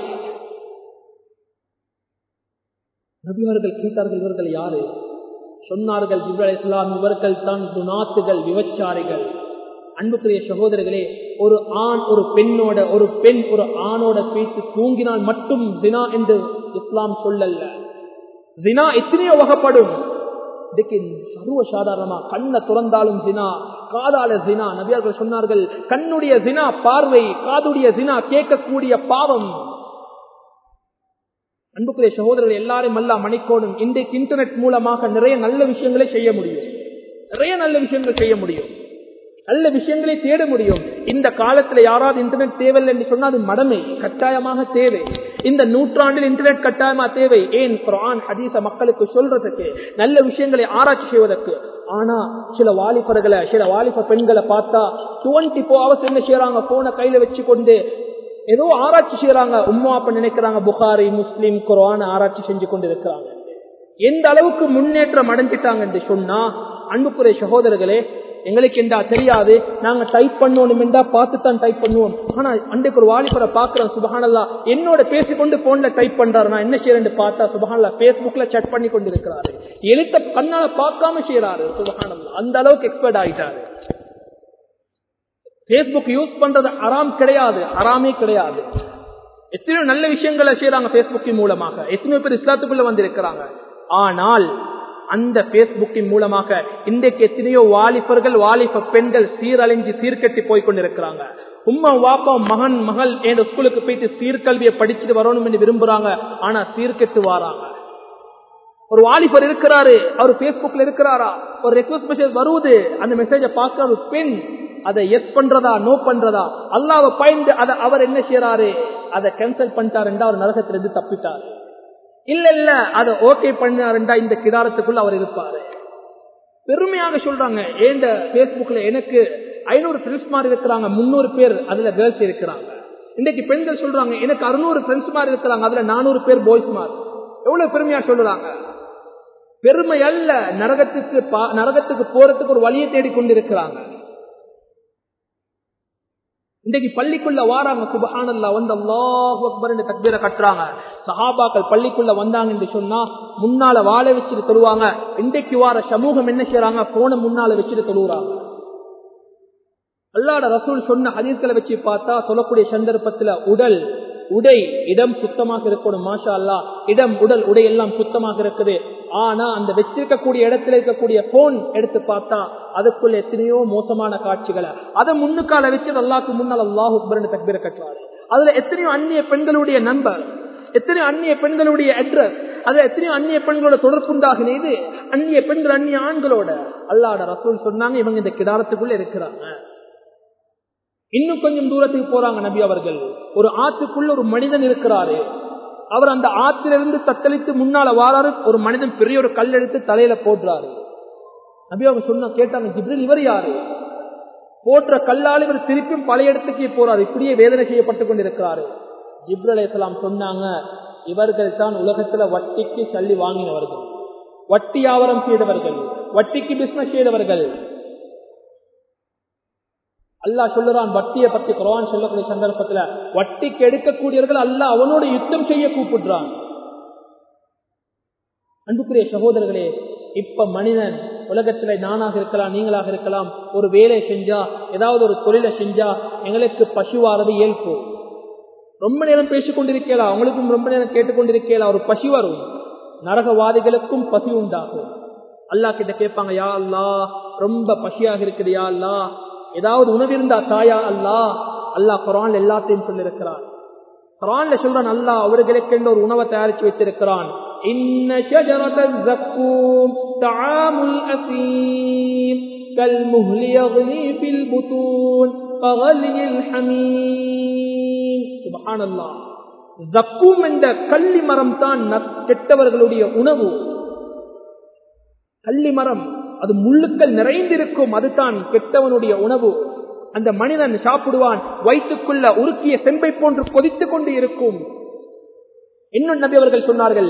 நபியவர்கள் கேட்டார்கள், இவர்கள் யாரு? சொன்னார்கள் ஜிப்ரீல் அலைஹிஸ்ஸலாம், இவர்கள் தான் துனாத்துகள், விபச்சாரிகள். அன்புக்குரிய சகோதரர்களே, ஒரு ஆண் ஒரு பெண்ணோட, ஒரு பெண் ஒரு ஆணோட பேசி தூங்கினால் மட்டும் ஜினா என்று இஸ்லாம் சொல்லல்ல. ஜினா எத்தனையோ வகைப்படும். இதுக்கு சர்வ சாதாரணமா கண்ணை துறந்தாலும் ஜினா, காதால ஜினா. நபியர்கள் சொன்னார்கள், கண்ணுடைய ஜினா பார்வை, காதுடைய ஜினா கேட்கக்கூடிய பாவம். அன்புக்குரிய சகோதரர்கள் எல்லாரும் அல்லா மணிக்கோடும். இன்றைக்கு இன்டர்நெட் மூலமாக நிறைய நல்ல விஷயங்களை செய்ய முடியும், நிறைய நல்ல விஷயங்கள் செய்ய முடியும், நல்ல விஷயங்களை தேட முடியும். இந்த காலத்துல யாராவது இன்டர்நெட் தேவையில்லை என்று சொன்னா அது மடமை, கட்டாயமாக தேவை. இந்த நூற்றாண்டில் இன்டர்நெட் கட்டாயமா தேவை. ஏன்? குர்ஆன் ஹதீஸ மக்களுக்கு சொல்றதுக்கு, நல்ல விஷயங்களை ஆராய்ச்சி செய்வதற்கு. ஆனா சில வாலிபர்களை, சில வாலிப பெண்களை பார்த்தா 24 hours என்ன செய்யறாங்க? போனை கையில வச்சு கொண்டு ஏதோ ஆராய்ச்சி செய்யறாங்க. உம்மா அப்ப நினைக்கிறாங்க புகாரி, முஸ்லிம், குர்ஆன் ஆராய்ச்சி செஞ்சு கொண்டு இருக்கிறாங்க. எந்த அளவுக்கு முன்னேற்றம் அடைஞ்சிட்டாங்க என்று சொன்னா, அன்புக்குரிய சகோதரர்களே, எங்களுக்கு என்றா தெரியாது, நாங்க டைப் பண்ணணும் என்றா பார்த்துத்தான் டைப் பண்ணுவோம். ஆனா அன்றைக்கு ஒரு வாலிபரை பார்க்கிறோம், சுப்ஹானல்லாஹ், என்னோட பேசிக்கொண்டு போன்ல டைப் பண்றாரு. நான் என்ன செய்யறேன்னு பார்த்தா சுப்ஹானல்லாஹ் பேஸ்புக்ல chat பண்ணி கொண்டு இருக்கிறாரு. எழுத்த கண்ணால பார்க்காம செய்யறாரு. சுப்ஹானல்லாஹ், அந்த அளவுக்கு எக்ஸ்பர்ட் ஆயிட்டாரு. பேஸ்புக் யூஸ் பண்றது ஹராம் கிடையாது, ஹராமே கிடையாது. எத்தனையோ நல்ல விஷயங்களை செய்யறாங்க பேஸ்புக்கின் மூலமாக, எத்தனையோ பேர் இஸ்லாத்துக்குள்ள வந்திருக்கிறாங்க. ஆனால் அந்த பேஸ்புக்கின் மூலமாக இன்றைக்கு எத்தனையோ வாலிபர்கள், வாலிப பெண்கள் சீரழிஞ்சு சீர்கட்டி போய்கொண்டிருக்கிறாங்க. உம்மா வாப்பா மகன் மகள் என்ற ஸ்கூலுக்கு போயிட்டு சீர்கல்வியை படிச்சுட்டு வரணும் என்று விரும்புறாங்க. ஆனா சீர்கெட்டு வாராங்க. ஒரு வாலிபர் இருக்கிறாரு, அவர் பேஸ்புக்ல இருக்கிறாரா, ஒரு ரெக்வஸ்ட் மெசேஜ் வருவது, அந்த மெசேஜை பார்க்கிற ஒரு பெண் அதை எஸ் பண்றதா நோ பண்றதா, அல்லாஹ்வை பயந்து அதை அவர் என்ன செய்யறாரு, அதை கேன்சல் பண்ணிட்டாருண்டா அவர் நரகத்திலிருந்து தப்பிட்டாரு. இல்ல இல்ல அதை ஓகே பண்ணாருண்டா இந்த கிடாரத்துக்குள்ள அவர் இருப்பாரு. பெருமையாக சொல்றாங்க, ஏண்ட பேஸ்புக்ல எனக்கு 500 ஃப்ரெண்ட்ஸ் மாதிரி இருக்கிறாங்க, 300 பேர் அதுல கேர்ள்ஸ் இருக்கிறாங்க. இன்னைக்கு பெண்கள் சொல்றாங்க, எனக்கு 600 ஃப்ரெண்ட்ஸ் மாதிரி இருக்கிறாங்க, அதுல 400 பேர் பாய்ஸ் மாதிரி. எவ்வளவு பெருமையா சொல்றாங்க. பெருமை அல்ல, நரகத்துக்கு போறதுக்கு ஒரு வழியை தேடிக்கொண்டிருக்கிறாங்க. இன்றைக்கு பள்ளிக்குள்ள வாராங்க, சுப்ஹானல்லாஹ், வந்து அல்லாஹு அக்பர் என்று தக்பீரை கட்டுறாங்க. சஹாபாக்கள் பள்ளிக்குள்ள வந்தாங்க என்று சொன்னா முன்னால வாழ வச்சுட்டு தொழுவாங்க. இன்றைக்கு வார சமூகம் என்ன செய்யறாங்க? போன முன்னால வச்சுட்டு தொழுகிறாங்க. அல்லாஹ்வுடைய ரசூல் சொன்ன ஹதீஸ்களை வச்சு பார்த்தா சொல்லக்கூடிய சந்தர்ப்பத்துல உடை இடம் சுத்தமாக இருக்கணும். மாஷா அல்லாஹ், இடம் உடல் உடை எல்லாம் சுத்தமாக இருக்குது. ஆனா அந்த வச்சிருக்கக்கூடிய இடத்துல இருக்கக்கூடிய போன் எடுத்து பார்த்தா அதுக்குள்ள எத்தனையோ மோசமான காட்சிகளை அதை முன்னுக்கால வச்சு அல்லாஹ்க்கு முன்னால் அல்லாஹு அக்பர் தக்பீரை கட்டுறாரு. அதுல எத்தனையோ அந்நிய பெண்களுடைய நம்பர், எத்தனையோ அந்நிய பெண்களுடைய அட்ரஸ், அதுல எத்தனையோ அந்நிய பெண்களோட தொடர்புண்டாகினது, அந்நிய பெண்கள் அந்நிய ஆண்களோட. அல்லாஹ்வுடைய ரசூல் சொன்னாங்க இவங்க இந்த கிடாரத்துக்குள்ள இருக்கிறாங்க. இன்னும் கொஞ்சம் தூரத்துக்கு போறாங்க நபி அவர்கள். ஒரு ஆத்துக்குள்ள ஒரு மனிதன் இருக்கிறாரு. அவர் அந்த ஆற்றிலிருந்து தத்தளித்து முன்னால வாராரு. ஒரு மனிதன் பெரிய ஒரு கல் எடுத்து தலையில போடுறாரு. நபி அவங்க சொன்ன கேட்டாங்க, ஜிப்ரீல் இவர் யாரு? போற்ற கல்லால் இவர் திருப்பியும் பழைய இடத்துக்கே போறாரு. இப்படியே வேதனை செய்யப்பட்டு கொண்டிருக்கிறாரு. ஜிப்ரீல் அலைஹிஸ்ஸலாம் சொன்னாங்க, இவர்கள் தான் உலகத்துல வட்டிக்கு சல்லி வாங்கினவர்கள், வட்டி வியாபாரம் செய்தவர்கள், வட்டிக்கு பிசினஸ் செய்தவர்கள். அல்லாஹ் சொல்லுறான் வட்டியை பத்தி குர்ஆன் சொல்லக்கூடிய சந்தர்ப்பத்துல வட்டிக்கு எடுக்கக்கூடியவர்கள் அல்லாஹ் அவனோட யுத்தம் செய்ய கூப்பிடுறான். அன்புக்குரிய சகோதரர்களே, இப்ப மனிதன் உலகத்துல நானாக இருக்கலாம், நீங்களாக இருக்கலாம், ஒரு வேலை செஞ்சா, ஏதாவது ஒரு தொழிலை செஞ்சா எங்களுக்கு பசிவாரது இயல்பு. ரொம்ப நேரம் பேசிக்கொண்டிருக்கலாம், அவங்களுக்கும் ரொம்ப நேரம் கேட்டுக்கொண்டிருக்கலாம், ஒரு பசி வரும். நரகவாதிகளுக்கும் பசி உண்டாகும். அல்லாஹ் கிட்ட கேட்பாங்க, யா அல்லாஹ் ரொம்ப பசியாக இருக்குது, யா அல்லாஹ் ஏதாவது உணவு இருந்தா தாயா அல்லாஹ். அல்லாஹ் குர்ஆன்ல எல்லாத்தையும் சொல்லியிருக்கிறான். குர்ஆன்ல சொல்றான் அல்லாஹ் அவர்களுக்கு ஒரு உணவை தயாரிச்சு வைத்திருக்கிறான். இன்ன ஷஜரத்தல் ஸக்கூம் தஆமுல் அஸீம் கல்முஹ்லி யக்லி ஃபில் புதூன் ககலில் ஹமீம். சுப்ஹானல்லாஹ். ஸக்கூம் என்ற கள்ளி மரம் தான் கெட்டவர்களுடைய உணவு. கள்ளி மரம் அது முள்ளுக்கள் நிறைந்திருக்கும், அதுதான் கெட்டவனுடைய உணவு. அந்த மனிதன் சாப்பிடுவான், வயிற்றுக்குள்ள உருக்கிய செம்பை போன்று கொதித்துக் கொண்டு இருக்கும். இன்னும் நபி அவர்கள் சொன்னார்கள்,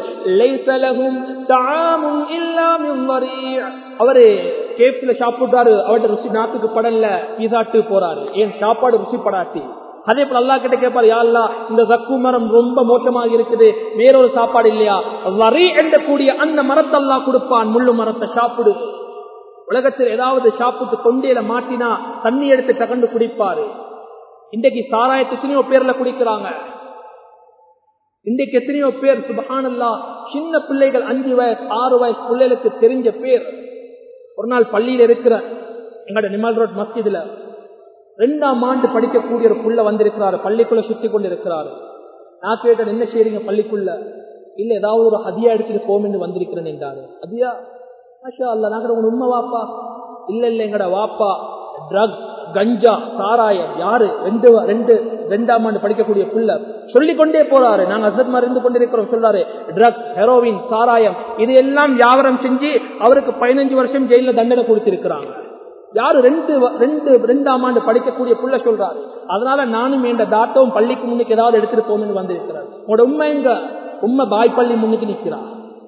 அவரு கேப்ல சாப்பிடுறாரு, அவருடைய ருசி நாட்டுக்கு படல, பீசாட்டு போறாரு, ஏன் சாப்பாடு ருசி படாட்டி. அதே போல அல்லாஹ் கிட்ட கேட்பாரு, யா அல்லாஹ் இந்த ஸக்கூ மரம் ரொம்ப மோசமாக இருக்குது, வேறொரு சாப்பாடு இல்லையா? வரி என்ற கூடிய அந்த மரத்தை அல்லாஹ் கொடுப்பான், முள்ளு மரத்தை சாப்பிடு. உலகத்தில் ஏதாவது சாப்பிட்டு தொண்டையில மாட்டினா தண்ணி எடுத்து தகண்டு குடிப்பாரு. இன்றைக்கு சாராயத்தை எத்தனையோ பேர்ல குடிக்கிறாங்க. இன்றைக்கு எத்தனையோ பேர் சுப்ஹானல்லாஹ், சின்ன பிள்ளைகள் 5 வயசு 6 வயசு பிள்ளைகளுக்கு தெரிஞ்ச பேர். ஒரு நாள் பள்ளியில இருக்கிற எங்கட நிமல் ரோட் மஸ்ஜிதுல 2ஆம் ஆண்டு படிக்கக்கூடிய ஒரு புள்ள வந்திருக்கிறாரு. பள்ளிக்குள்ள சுத்தி கொண்டு இருக்கிறாரு. நான் கேட்டேன், என்ன செய்றீங்க பள்ளிக்குள்ள? இல்ல ஏதாவது ஒரு ஹதியா எடுத்துட்டு போமென்று வந்திருக்கிறேன் என்றாரு. ஹதியா? மாஷா அல்லாஹ். நாங்க உங்க உண்மை வாப்பா? இல்ல எங்கட வாப்பா ட்ரக்ஸ், கஞ்சா, சாராயம். யாரு? 2ஆம் ஆண்டு படிக்கக்கூடிய புள்ள சொல்லிக்கொண்டே போறாரு. நாங்க அசத்மார் இருந்து கொண்டிருக்கிறோம். சொல்றாரு ட்ரக்ஸ், ஹெரோவின், சாராயம் இது எல்லாம் வியாபாரம் செஞ்சு அவருக்கு 15 வருஷம் ஜெயில தண்டனை கொடுத்திருக்கிறாங்க. யாரு? 2ஆம் ஆண்டு படிக்கக்கூடிய புள்ள சொல்றாரு. அதனால நானும் என்ற தாத்தவும் பள்ளிக்கு முன்னுக்கு ஏதாவது எடுத்துட்டு போகணும்னு வந்திருக்கிறார். உங்களோட உண்மை எங்க? உண்மை பாய்பள்ளி முன்னுக்கு நிற்கிறார்.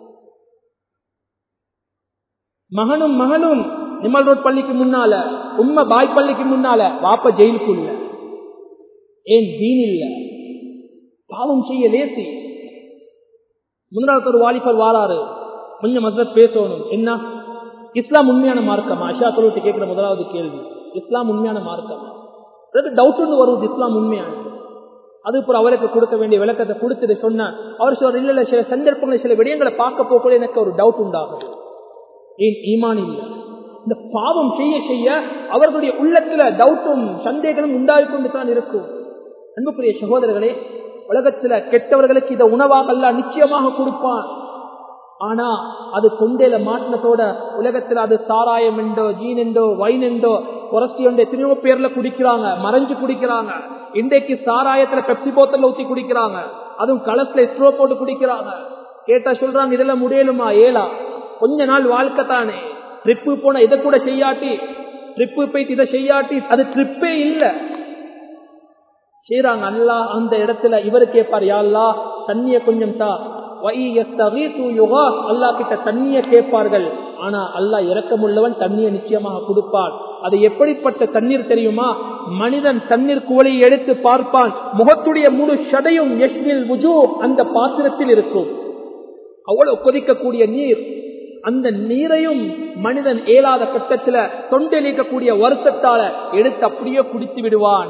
மகனும் நிமல் ரோட் பள்ளிக்கு முன்னால, உம்மை பாய்பள்ளிக்கு முன்னால, வாப்ப ஜெயிலுக்குள்ள. ஏன்? தீன் இல்ல, பாவம் செய்ய லேசி. முன்னாள் ஒரு வாலிபர் வாராரு, கொஞ்சம் மஸ்ரத் பேசணும். என்ன? இஸ்லாம் உண்மையான மார்க்கமா? அஷா தொழுட்டு கேட்கிற முதலாவது கேள்வி, இஸ்லாம் உண்மையான மார்க்கமா? டவுட் ஒன்று வருவது, இஸ்லாம் உண்மையானது. அதுபோல அவருக்கு கொடுக்க வேண்டிய விளக்கத்தை கொடுத்துட்டு சொன்ன அவர் சொல்ற, இல்ல சில சந்தர்ப்பங்களை சில விடயங்களை பார்க்க போக எனக்கு ஒரு டவுட் உண்டாகுது. ஏன்? ஈமான் இல்ல. இந்த பாவம் செய்ய அவர்களுடைய உள்ளத்துல டவுட்டும் சந்தேகமும் உண்டாகி கொண்டு தான் இருக்கும். அன்புக்குரிய சகோதரர்களே, உலகத்துல கெட்டவர்களுக்கு இதை உணவாக அல்லாஹ் நிச்சயமாக கொடுப்பான். ஆனா அது தொண்டையில மாட்டினத்தோட உலகத்துல அது சாராயம் என்றோ, ஜீன் என்றோ, வைன் என்றோ, கொரஸ்டி என்றோ எத்தனையோ பேர்ல குடிக்கிறாங்க, மறைஞ்சு குடிக்கிறாங்க. இன்றைக்கு சாராயத்துல பெப்சி போத்தல்ல ஊத்தி குடிக்கிறாங்க, அதுவும் கலஸ்ல ஸ்ட்ரோ போட்டு குடிக்கிறாங்க. கேட்டா சொல்றாங்க, இதெல்லாம் முடியலுமா? ஏலா, கொஞ்ச நாள் வாழ்க்கை தானே. ட்ரிப்பு போன இதை கூட செய்யாட்டி, ட்ரிப்பு போய் இதை செய்யாட்டி அது ட்ரிப்பே இல்ல செய்யறாங்க. அல்லாஹ் அந்த இடத்துல இவரு கேட்பார், யா அல்லாஹ் தண்ணிய கொஞ்சம் தா. அல்லாஹ் கிட்ட தண்ணிய கேட்பார்கள். ஆனா அல்லாஹ் இரக்கமுள்ளவன், தண்ணிய நிச்சயமாக கொடுப்பார். அது எப்படிப்பட்ட தண்ணீர் தெரியுமா? மனிதன் தண்ணீர் குவளையை எடுத்து பார்ப்பான், முகத்துடைய முழு சடையும் யஷ்மில் வுஜூ அந்த பாத்திரத்தில் இருக்கும். அவ்வளவு கொதிக்கக்கூடிய நீர். அந்த நீரையும் மனிதன் ஏலாத கட்டத்தில் தொண்டெளிக்கக்கூடிய வருத்தத்தால எடுத்து அப்படியே குடித்து விடுவான்.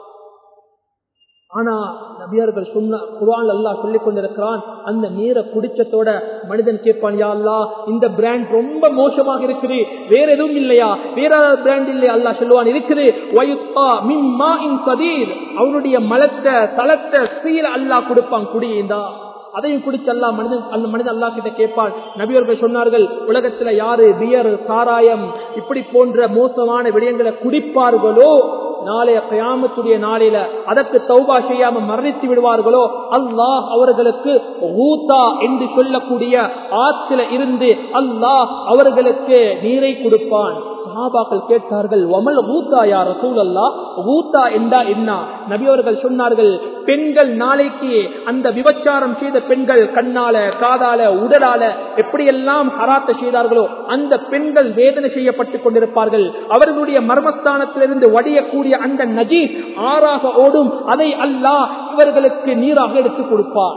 ஆனா நபியர்கள் சொன்ன குர்ஆன்ல அல்லாஹ் சொல்லிக் கொண்டிருக்கிறான், அந்த நீரை குடிச்சதோட மனிதன் கேட்பான், யா அல்லாஹ் இந்த பிராண்ட் ரொம்ப மோசமாக இருக்குது, வேற எதுவும் இல்லையா, வேற பிராண்ட் இல்லையா? அல்லாஹ் சொல்லுவான், இருக்குது. வயுத்தா மின் மாஇன் சதீர், அவனுடைய மலத்தை தலத்தை சீல அல்லாஹ் கொடுப்பான், குடியேந்தா. அதையும் குடிச்சு அல்லாஹ் அந்த மனிதன் அல்லாஹ் கிட்ட கேட்பான். நபியர்கள் சொன்னார்கள், உலகத்துல யாரு பியர், சாராயம் இப்படி போன்ற மோசமான விடயங்களை குடிப்பார்களோ, நாளைய கியாமத்துடைய நாளில அதற்கு தௌபா செய்யாம மரணித்து விடுவார்களோ, அல்லாஹ் அவர்களுக்கு ஊதா என்று சொல்லக்கூடிய ஆற்றில இருந்து அல்லாஹ் அவர்களுக்கு நீரை கொடுப்பான். சஹாபாக்கள் கேட்டார்கள், வமல் ஊதா யா ரசூலல்லாஹ், ஊதா என்றா என்ன? நபி அவர்கள் சொன்னார்கள், பெண்கள் நாளைக்கு அந்த விபச்சாரம் செய்த பெண்கள் கண்ணால, காதால, உடலால எப்படியெல்லாம் ஹராத்த செய்தார்களோ அந்த பெண்கள் வேதனை செய்யப்பட்டுக் கொண்டிருப்பார்கள். அவர்களுடைய மர்மஸ்தானத்திலிருந்து வடியக்கூடிய அந்த நஜீஸ் ஆறாக ஓடும், அதை அல்லாஹ் இவர்களுக்கு நீராக எடுத்துக் கொடுப்பார்.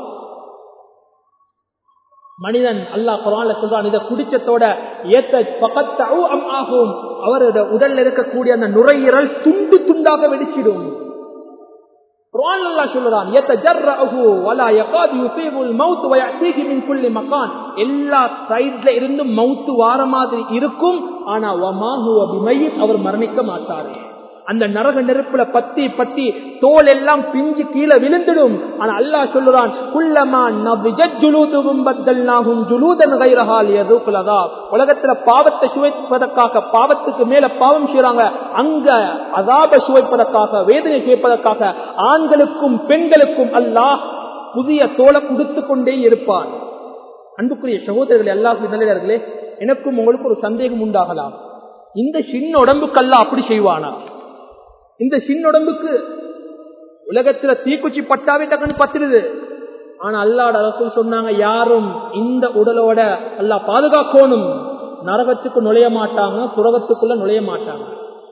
மனிதன் அல்லாஹ் குர்ஆன்ல சொல்றான், இதை குடிச்சத்தோட ஆகும், அவருடைய உடல்ல இருக்கக்கூடிய அந்த நுரையீரல் துண்டு துண்டாக வெடிச்சிடும். குர்ஆன்ல அல்லாஹ் சொல்றான், யதஜர்ரஹு வலா யகாது யுஸீபுல் மௌத் வ யஅதீஹி மின் குல்லி மகான், எல்லா சைடுல இருந்து மௌத் வார மாதிரி இருக்கும், ஆனா வமா ஹுவ பிமைத், அவர் மரணிக்க மாட்டார். அந்த நரக நெருப்புல பத்தி பத்தி தோல் எல்லாம் பிஞ்சு கீழே விழுந்துடும். ஆனா அல்லாஹ் சொல்லுறான், குல்லமா நபிஜத் ஜுலூதுஹும் பத்தல்னாஹும் ஜுலூதன் கைரஹா லியதுகுல் அஸாப், உலகத்துல பாவத்தை சுவைப்பதற்காக, பாவத்துக்கு மேல பாவம் செய்றாங்க, அங்க அஸாப சுவைப்பதற்காக, வேதனை சுவைப்பதற்காக ஆண்களுக்கும் பெண்களுக்கும் அல்லாஹ் புதிய தோலை கொடுத்து கொண்டே இருப்பான். அன்புக்குரிய சகோதரர்களே, அல்லாஹ்வின் நல்லடியார்களே, எனக்கும் உங்களுக்கு ஒரு சந்தேகம் உண்டாகலாம், இந்த சின்ன உடம்புக்கு அல்லாஹ் அப்படி செய்வானா? இந்த சின்ன உடம்புக்கு உலகத்துல தீக்குச்சி பட்டாவே டக்குன்னு பத்திடுது. ஆனா அல்லாஹ்வுடைய ரசூல் சொன்னாங்க, யாரும் இந்த உடலோட அல்லாஹ் பாதுகாக்கணும், நரகத்துக்கு நுழைய மாட்டாங்க, சுரகத்துக்குள்ள நுழைய மாட்டாங்க.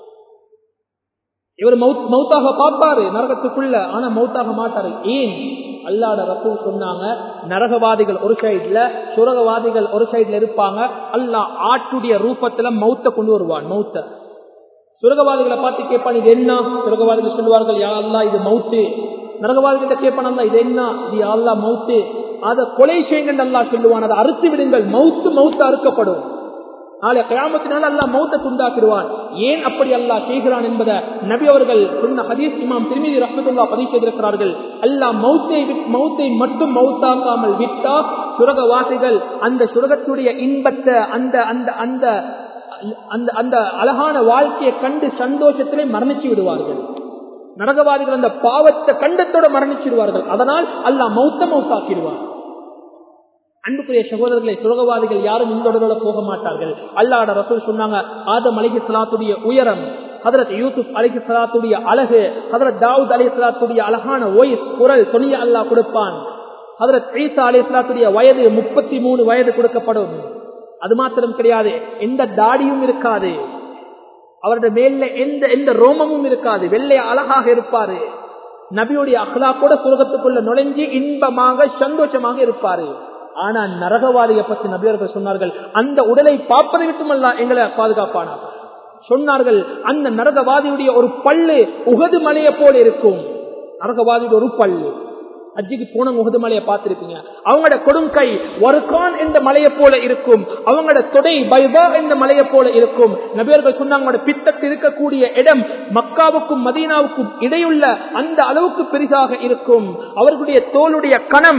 இவர் மௌத்தாக பார்ப்பாரு நரகத்துக்குள்ள, ஆனா மௌத்தாக மாட்டாரு. ஏன்? அல்லாஹ்வுடைய ரசூல் சொன்னாங்க, நரகவாதிகள் ஒரு சைடுல, சுரகவாதிகள் ஒரு சைடுல இருப்பாங்க. அல்லாஹ் ஆட்டுடைய ரூபத்துல மௌத்த கொண்டு வருவான். மௌத்த சுரகவாதிகளை பார்த்து கேட்பான், இது என்ன? சுரகவாதிகள் சொல்லுவார்கள், யா அல்லாஹ் இது மௌத்து. நரகவாதிகிட்ட கேட்பான், அல்லாஹ் இது என்ன? இது யா அல்லாஹ் மௌத்து. அதை கொலை செய்யுங்கள் அல்லாஹ் சொல்லுவான், அதை அறுத்து விடுங்கள், மௌத்து அறுக்கப்படும். நாளை கியாமத்தினால அல்லாஹ் மௌத்தை துண்டாக்கிடுவான். ஏன் அப்படி அல்லாஹ் செய்கிறான் என்பதை நபி அவர்கள் சொன்ன ஹதீஸ் இமாம் திர்மிதி ரஹ்மத்துல்லாஹி பதிவு செய்திருக்கிறார்கள். அல்லாஹ் மௌத்தை மட்டும் மௌத்தாக்காமல் விட்டா சுரகவாசிகள் அந்த சுரகத்துடைய இன்பத்தை, அந்த அந்த அந்த அந்த அந்த அழகான வாழ்க்கையை கண்டு சந்தோஷத்திலே மரணிச்சு விடுவார்கள். நரகவாதிகள் அந்த பாவத்தை கண்டத்தோட மரணிச்சிடுவார்கள். அதனால் அல்லாஹ் மௌத்தாக்கிடுவார். அன்புக்குரிய சகோதரர்களை, சுரகவாதிகள் யாரும் இந்த உடலோட போக மாட்டார்கள். அல்லாஹ்வுடைய ரசூல் சொன்னாங்க, ஆதம் அலைஹிஸ்ஸலாத்துடைய உயரம், ஹஜ்ரத் யூசுப் அலைஹிஸ்ஸலாத்துடைய அழகு, ஹஜ்ரத் தாவூத் அலைஹிஸ்ஸலாத்துடைய அழகான வாய்ஸ், குரல் தொனியை அல்லாஹ் கொடுப்பான். ஹஜ்ரத் ஈசா அலைஹிஸ்ஸலாத்துடைய வயது 33 வயது கொடுக்கப்படும். அது மாத்திரம் கிடையாது, எந்த தாடியும் இருக்காது, அவருடைய மேல எந்த ரோமமும் இருக்காது, வெள்ளை அழகாக இருப்பாரு. நபியுடைய அக்லாக்கோட சுரகத்துக்குள்ள நுழைஞ்சு இன்பமாக சந்தோஷமாக இருப்பாரு. ஆனா நரகவாதியை பற்றி நபியர்கள் சொன்னார்கள், அந்த உடலை பார்ப்பதை விட்டுமல்ல எங்களை பாதுகாப்பானார். சொன்னார்கள், அந்த நரகவாதியுடைய ஒரு பல்லு உஹது மலையை போல இருக்கும். நரகவாதியுடைய ஒரு பல்லு, அஜிக்கு போன உஹது மலையை பார்த்திருப்பீங்க, அவங்களோட கொடுங்கை வர்கான் என்ற மலையை போல இருக்கும், அவங்களோட தொடை பைபா என்ற மலையை போல இருக்கும். நபியர்கள் சொன்னாங்க, பித்தத்தில் இருக்கக்கூடிய இடம் மக்காவுக்கும் மதீனாவுக்கும் இடையுள்ள அந்த அளவுக்கு பெரிதாக இருக்கும். அவர்களுடைய தோளுடைய கணம்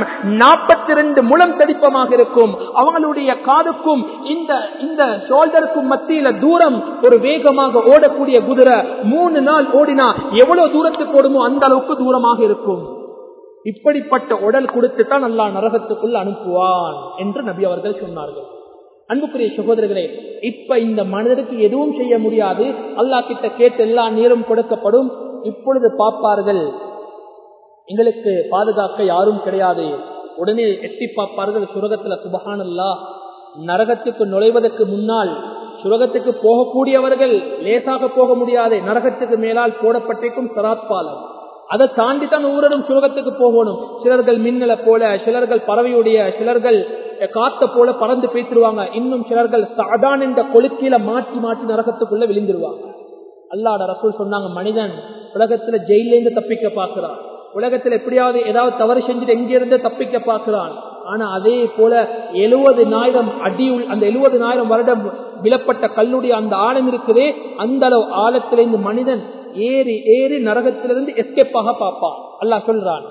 42 முழம் தடிப்பமாக இருக்கும். அவங்களுடைய காதுக்கும் இந்த ஷோல்டருக்கும் மத்தியில தூரம் ஒரு வேகமாக ஓடக்கூடிய குதிரை 3 நாள் ஓடினா எவ்வளவு தூரத்துக்கு ஓடுமோ அந்த அளவுக்கு தூரமாக இருக்கும். இப்படிப்பட்ட உடல் கொடுத்து தான் அல்லாஹ் நரகத்துக்குள் அனுப்புவான் என்று நபி அவர்கள் சொன்னார்கள். அன்புக்குரிய சகோதரர்களே, இப்ப இந்த மனிதருக்கு எதுவும் செய்ய முடியாது, அல்லாஹ் கிட்ட கேட்டு எல்லா நீரும் கொடுக்கப்படும். இப்பொழுது பார்ப்பார்கள், எங்களுக்கு பாதுகாக்க யாரும் கிடையாது. உடனே எட்டி பார்ப்பார்கள் சுரகத்துல, சுபஹானல்லாஹ், நரகத்துக்கு நுழைவதற்கு முன்னால் சுரகத்துக்கு போகக்கூடியவர்கள் லேசாக போக முடியாது. நரகத்துக்கு மேலால் போடப்பட்டிருக்கும் சிராத் பாலம், அதை தாண்டித்தான் ஒவ்வொருவரும் சுரகத்துக்கு போகணும். சிலர்கள் மின்னலை போல, சிலர்கள் பறவையுடைய, சிலர்கள் காத்த போல பறந்து பேசிடுவாங்க. இன்னும் சிலர்கள் சாதான் என்ற கொழுக்கில மாற்றி மாற்றி நரகத்துக்குள்ள விழுந்துருவாங்க. அல்லாஹ்வுடைய ரசூல் சொன்னாங்க, மனிதன் உலகத்துல ஜெயிலிருந்து தப்பிக்க பார்க்கிறான், உலகத்துல எப்படியாவது ஏதாவது தவறு செஞ்சுட்டு எங்கிருந்து தப்பிக்க பார்க்கிறான். ஆனா அதே போல 70,000 அடி, அந்த 70,000 வருடம் விழப்பட்ட கல்லுடைய அந்த ஆழம் இருக்குதே, அந்த அளவு ஆழத்திலிருந்து மனிதன் ஏறி ஏறி நரகத்திலிருந்து எஸ்கேப் ஆக பார்ப்பான். அல்லாஹ் சொல்றான்,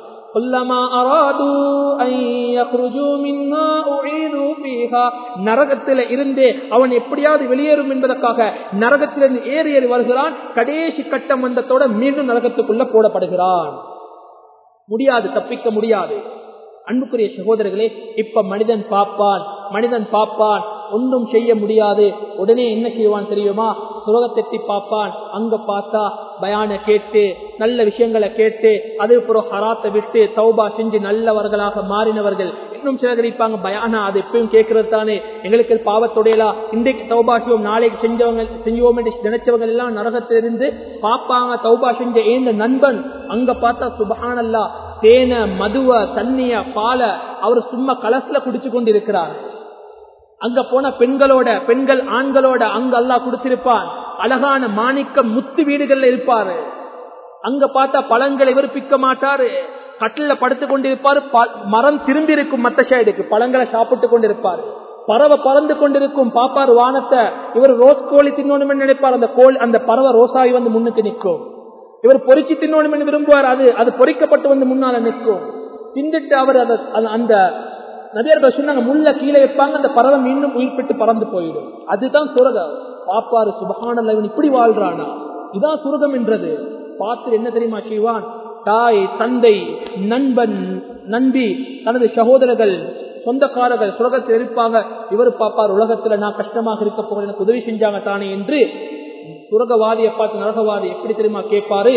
நரகத்தில இருந்தே அவன் எப்படியாவது வெளியேறும் என்பதற்காக நரகத்திலிருந்து ஏறி ஏறி வருகிறான். கடைசி கட்டம் வந்ததோட மீண்டும் நரகத்துக்குள்ள போடப்படுகிறான். முடியாது, தப்பிக்க முடியாது. அன்புக்குரிய சகோதரர்களே, இப்ப மனிதன் பார்ப்பான், ஒன்றும் செய்ய முடியாது. உடனே என்ன செய்வான் தெரியுமா? சுரகத்தெட்டி பார்ப்பான். அங்க பார்த்தா பயான கேட்டு, நல்ல விஷயங்களை கேட்டு, அது பிறகு ஹராத்தை விட்டு தௌபா செஞ்சு நல்லவர்களாக மாறினவர்கள். இன்னும் சிலர் இருப்பாங்க, பயானா அது எப்பயும் கேட்கறது தானே, எங்களுக்கு பாவத்தொடையலா, இன்றைக்கு தௌபா செய்வோம், நாளைக்கு செஞ்சோம் என்று நினைச்சவங்க எல்லாம் நரகத்திலிருந்து பார்ப்பாங்க. தௌபா செஞ்ச ஏந்த நண்பன் அங்க பார்த்தா சுப்ஹானல்லாஹ், தேன, மதுவ, தண்ணிய, பால அவர் சும்மா கலஸ்ல குடிச்சு கொண்டு இருக்கிறார். அங்க போன பெண்கள் ஆண்களோட அங்க அல்லாஹ் கொடுத்திருப்பான். அழகான மாணிக்கம் முத்து வீடுகள்ல இருப்பாரு. அங்க பார்த்தா பழங்களை இவர் பிக்க மாட்டாரு, கட்டில படுத்து கொண்டிருப்பாரு. மரம் திரும்பி இருக்கும் மத்த சைடுக்கு, பழங்களை சாப்பிட்டு கொண்டிருப்பாரு. பறவை பறந்து கொண்டிருக்கும், பாப்பாரு வானத்தை. இவர் ரோஸ் கோழி தின்னோணும் நினைப்பார். அந்த கோழி, அந்த பறவை ரோசாவி வந்து முன்னுக்கு நிற்கும். இவர் பொறிச்சு தின்னோணும் என்று விரும்புவார். அது பொறிக்கப்பட்டு வந்து முன்னால நிற்கும். தின்னுட்டு அவர் அந்த நபியர்கள் சொன்னாங்க, முள்ள கீழே வைப்பாங்க, அந்த பறவை மீண்டும் உயிர்ப்பிட்டு பறந்து போயிடும். அதுதான் சுரகம். பாப்பாரு சுப்ஹானல்லாஹ், இவன் இப்படி வாழ்றானா, இதான் சுரகம் என்றது. பார்த்து என்ன தெரியுமா செய்வான்? தாய், தந்தை, நண்பன், நண்பி, தனது சகோதரர்கள், சொந்தக்காரர்கள் சுரகத்தில் இருப்பாங்க. இவர் பாப்பார், உலகத்துல நான் கஷ்டமாக இருக்க போகிறேன், எனக்கு உதவி செஞ்சாங்க தானே என்று சுரகவாதியை பார்த்து நரகவாதி எப்படி தெரியுமா கேட்பாரு?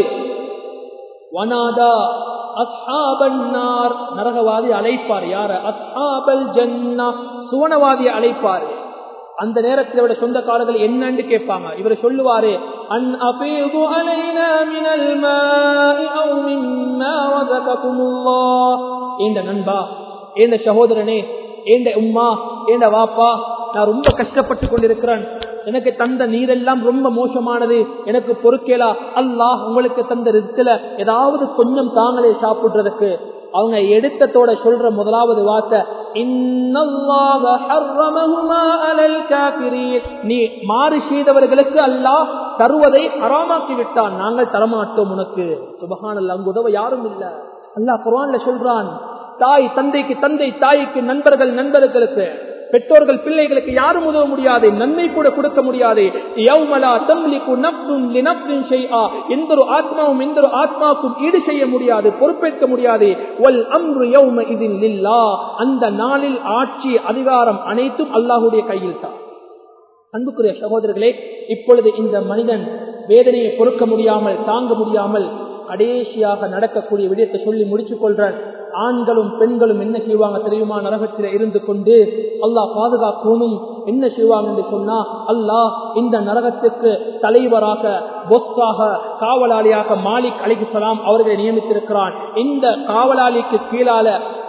வனாதா அஸ்ஹாபன் நார், நரகவாதி அழைப்பார். யார? அஸ்ஹாபல் ஜன்னா, சுவனவாதியை அழைப்பார். அந்த நேரத்தில் இவருடைய சொந்தக்காரர்கள் என்னன்னு கேட்பாங்க. இவர் சொல்லுவாரு, அன் அஃபீது அலைனா மினல் மாஇ அவ் மிம்மா ரஸககுமுல்லாஹ். ஏண்ட நண்பா, ஏண்ட சகோதரனே, ஏண்ட உம்மா, ஏண்ட வாப்பா, நான் ரொம்ப கஷ்டப்பட்டு கொண்டிருக்கிறேன். எனக்கு தந்த நீரெல்லாம் ரொம்ப மோசமானது, எனக்கு பொறுக்கேலா. அல்லாஹ் உங்களுக்கு தந்த ரிஸ்க்ல ஏதாவது கொஞ்சம் தாங்களே சாப்பிடுறதுக்கு. அவங்க எடுத்ததோட சொல்ற முதலாவது வார்த்தை, இன்னல்லாஹ ஹர்ரமஹுமா அலல் காஃபிரீன். நீ மாறு செய்தவர்களுக்கு அல்லாஹ் தருவதை ஹராமாக்கி விட்டான், நாங்கள் தரமாட்டோம் உனக்கு. சுப்ஹானல்லாஹ், அங்கு உதவ யாரும் இல்ல. அல்லாஹ் குர்ஆன்ல சொல்றான், தாய் தந்தைக்கு தந்தை, தாய்க்கு நண்பர்கள் நண்பர்களுக்கு, பெற்றோர்கள் பிள்ளைகளுக்கு யாரும் உதவ முடியாது, நன்மை கூட கொடுக்க முடியாது. யௌமலா தம்லிகு நஃப்ஸுன் லினஃப்ஸின் ஷைஆ, எந்த ஒரு ஆத்மாவும் எந்த ஒரு ஆத்மாவுக்கும் ஈடு செய்ய முடியாது, பொறுப்பேற்க முடியாது. வல் அம்ரு யௌமஇதின் லில்லாஹ், அந்த நாளில் ஆட்சி அதிகாரம் அனைத்தும் அல்லாஹ்வுடைய கையில் தான். அன்புக்குரிய சகோதரர்களே, இப்பொழுது இந்த மனிதன் வேதனையை பொறுக்க முடியாமல், தாங்க முடியாமல் கடைசியாக நடக்கக்கூடிய விடயத்தை சொல்லி முடிச்சுக் கொள்றான். ஆண்களும் பெண்களும் என்ன செய்வாங்க தெரியுமா? நரகத்தில இருந்து கொண்டு அல்லாஹ் பாதுகாக்கணும். என்ன செய்வாங்க என்று சொன்னா, அல்லாஹ் இந்த நரகத்துக்கு தலைவராக, பொஸ்ஸாக, காவலாளியாக மாலிக் அலைஹிஸ்ஸலாம் அவர்களை நியமித்திருக்கிறான். இந்த காவலாளிக்கு கீழால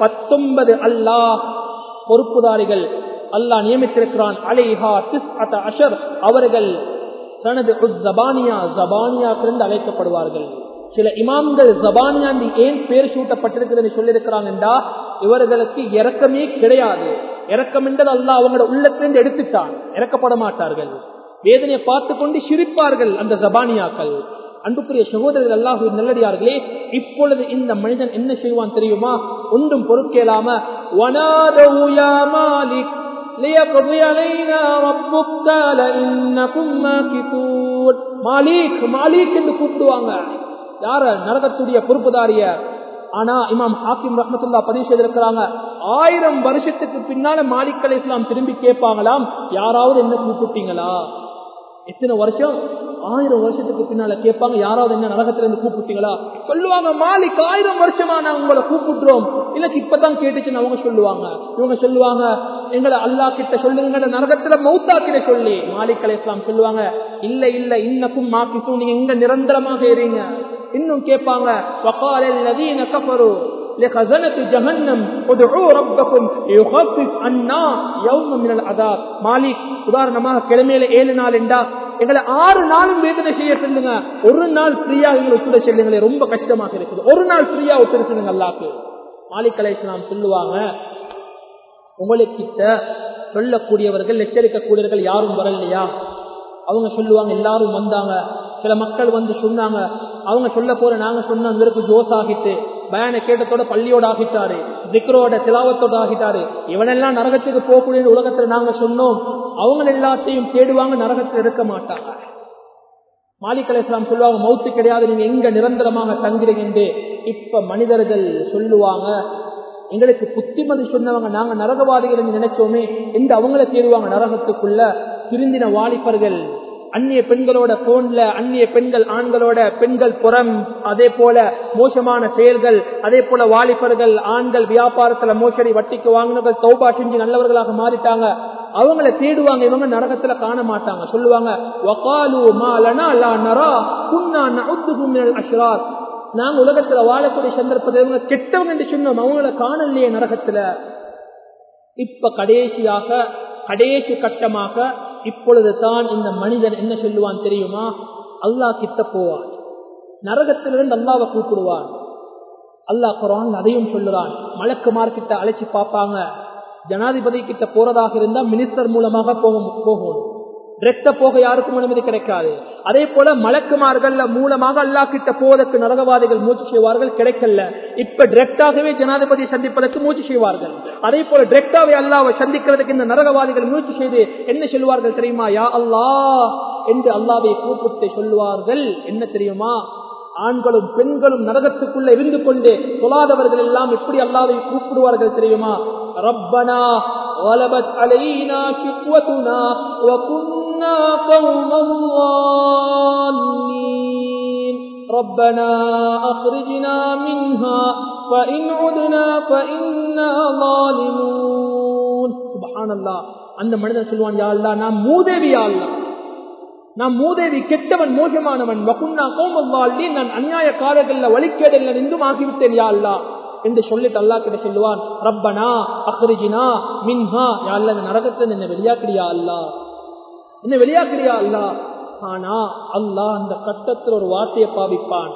19 அல்லாஹ் பொறுப்புதாரிகள் அல்லாஹ் நியமித்திருக்கிறான். அலைஹா 19 அவர்கள் தனது ஜபானியாக்கிலிருந்து அழைக்கப்படுவார்கள். சில இமாம்கள் ஜபானியா ஏன் பேர் சூட்டப்பட்டிருக்கிறது சொல்லியிருக்கிறாங்கன்றா, இவர்களுக்கு இரக்கமே கிடையாது. இரக்கம் என்றது அல்லாஹ் அவங்களோட உள்ளத்திலிருந்து எடுத்துட்டான், இறக்கப்பட மாட்டார்கள். வேதனையை பார்த்து கொண்டு சிரிப்பார்கள் அந்த ஜபானியாக்கள். அன்புக்குரிய சகோதரர்கள், அல்லாஹ்வின் நல்லடியார்களே, இப்பொழுது இந்த மனிதன் என்ன செய்வான் தெரியுமா? ஒன்றும் பொறுக்கேலாம வனாதஹு யா மாலிக் லியக்தி அலைனா ரப்புக் கால இன்னகும் மாகிதூன். மாலிக் மாலிக் என்று கூப்பிடுவாங்க. யார? நரகத்துடைய பொறுப்புதாரிய. ஆனா இமாம் ஹாக்கிம் ரஹ்மத்துல்லாஹ் பதிவு செய்திருக்கிறாங்க, 1000 வருஷத்துக்கு பின்னால மாலிக் அலைஹிஸ்ஸலாம் திரும்பி கேட்பாங்களாம், யாராவது என்ன கூப்பிட்டீங்களா? எத்தனை வருஷம்? 1000 வருஷத்துக்கு பின்னால கேட்பாங்க, யாராவது என்ன நரகத்துல இருந்து கூப்பிட்டீங்களா? சொல்லுவாங்க, மாலிக் 1000 வருஷமா நான் உங்களை கூப்பிடுறோம், இல்லக்கு இப்பதான் கேட்டுச்சுன்னு அவங்க சொல்லுவாங்க. இவங்க சொல்லுவாங்க, எங்களை அல்லாஹ் கிட்ட சொல்லுங்க, நரகத்துல மௌத்தா கிட்ட சொல்லி. மாலிக் அலைஹிஸ்ஸலாம் சொல்லுவாங்க, இல்ல இல்ல, இன்னக்கும் மாக்கிசூன், நீங்க இங்க நிரந்தரமாக இருங்க. இன்னும் கேட்பாங்க, وقال الذين كفروا لخزنة جهنم ادعوا ربكم يخفف عنا يوما من العذاب. மாலிக், உதாரணமாக கிழமையில 7 நாள் என்றா எங்களை 6 நாளும் வேதனை செய்ய சொல்லுங்க, ஒரு நாள் ஃப்ரீயா எங்களை ஒத்துட சொல்லுங்களே, ரொம்ப கஷ்டமாக இருக்குது, ஒரு நாள் ஃப்ரீயா ஒத்துட சொல்லுங்க அல்லாஹ்க்கு. மாலிக் அலைஹிஸ்ஸலாம் சொல்லுவாங்க, உங்களுக்கிட்ட சொல்லக்கூடியவர்கள் எச்சரிக்கக்கூடியவர்கள் யாரும் வரலையா? அவங்க சொல்லுவாங்க, எல்லாரும் வந்தாங்க. சில மக்கள் வந்து சொன்னாங்க, அவங்க சொல்ல போற நாங்க சொன்ன இவருக்கு ஜோஸ் ஆகிட்டு, பயான கேட்டத்தோட பள்ளியோட ஆகிட்டாரு, திக்ரோட திலாவத்தோட ஆகிட்டாரு, இவனெல்லாம் நரகத்துக்கு போகக்கூடிய உலகத்துல நாங்க சொன்னோம், அவங்க எல்லாத்தையும் தேடுவாங்க, நரகத்தில் இருக்க மாட்டாங்க. மாலிக் அலைஹிஸ்ஸலாம் சொல்லுவாங்க, மௌத்து கிடையாது, நீங்க எங்க நிரந்தரமாக தங்குறீங்க. இப்ப மனிதர்கள் சொல்லுவாங்க, எங்களுக்கு புத்திமதி சொன்னவங்க நாங்க நரகவாதிகள் நினைச்சோமே என்று அவங்கள தேடுவாங்க. நரகத்துக்குள்ள திருந்தின வாலிபர்கள் அந்நிய பெண்களோட போன்ல, அந்நிய பெண்கள் ஆண்களோட, பெண்கள் புறம், அதே போல மோசமான செயல்கள், அதே போல வாலிபர்கள் ஆண்கள் வியாபாரத்துல மோசடி, வட்டிக்கு வாங்கினவர்கள் தௌபா செஞ்சு நல்லவர்களாக மாறிட்டாங்க. அவங்கள தேடுவாங்க, இவங்க நரகத்துல காண மாட்டாங்க. சொல்லுவாங்க, வகாலு மா லனா லா நரா குன்னா நஉதுஹு மினல் அஷ்ரார், நாங்க உலகத்துல வாழக்கூடிய சந்தர்ப்பத்தில் இவங்க கெட்டவங்க என்று சொன்னோம், அவங்கள காணலையே நரகத்துல. இப்ப கடைசி கட்டமாக இப்பொழுது தான் இந்த மனிதன் என்ன சொல்லுவான் தெரியுமா? அல்லாஹ் கிட்ட போவான், நரகத்திலிருந்து அல்லாஹ்வை கூப்பிடுவான். அல்லாஹ் குர்ஆன்ல அதையும் சொல்லுறான். மலக்குமார் கிட்ட அழைச்சி பார்ப்பாங்க. ஜனாதிபதி கிட்ட போறதாக இருந்தா மினிஸ்டர் மூலமாக போகணும், டிரெக்டா போக யாருக்கும் அனுமதி கிடைக்காது. அதே போல மலக்குமார்கள் மூலமாக அல்லாஹ் கிட்ட போவதற்கு நரகவாதிகள் முயற்சி செய்வார்கள், கிடைக்கல. இப்ப டிரெக்டாகவே ஜனாதிபதி சந்திப்பதற்கு முயற்சி செய்வார்கள். அதே போல டிரெக்டாவே அல்லாஹ்வை சந்திக்கிறதுக்கு இந்த நரகவாதிகள் முயற்சி செய்து என்ன சொல்லுவார்கள் தெரியுமா? யா அல்லாஹ் என்று அல்லாஹ்வை கூப்பிட்டு சொல்லுவார்கள். என்ன தெரியுமா? ஆண்களும் பெண்களும் நரகத்துக்குள்ள இருந்து கொண்டு தொழாதவர்கள் எல்லாம் எப்படி அல்லாஹ்வை கூப்பிடுவார்கள் தெரியுமா? ரப்பனா غلبت علينا شقوتنا وكنا قوما ضالين ربنا أخرجنا منها فإن عدنا فإنا ظالمون. سبحان الله. அந்த மனிதன் சொல்வான், யா அல்லாஹ் நான் மூதேவி, யா அல்லாஹ் நான் மூதேவி, கெட்டவன், மோசமானவன், வகுன்னா கௌமன் ضالين, நான் அநியாயக்காரர்கள்ல வழிகேடல்ல நின்றும் ஆகிவிட்டேன் யா அல்லாஹ் என்று சொல்லிட்டு அல்லாஹ் கிட்ட சொல்லுவான், ரப்பனா அக்ரிஜினா மின்ஹா, யா அல்லாஹ் நரகத்துல என்ன வெளியாக்கிறியா அல்லாஹ், என்ன வெளியாக்கிறியா அல்லாஹ். ஆனா அல்லாஹ் அந்த கட்டத்தில் ஒரு வார்த்தையை பாவிப்பான்.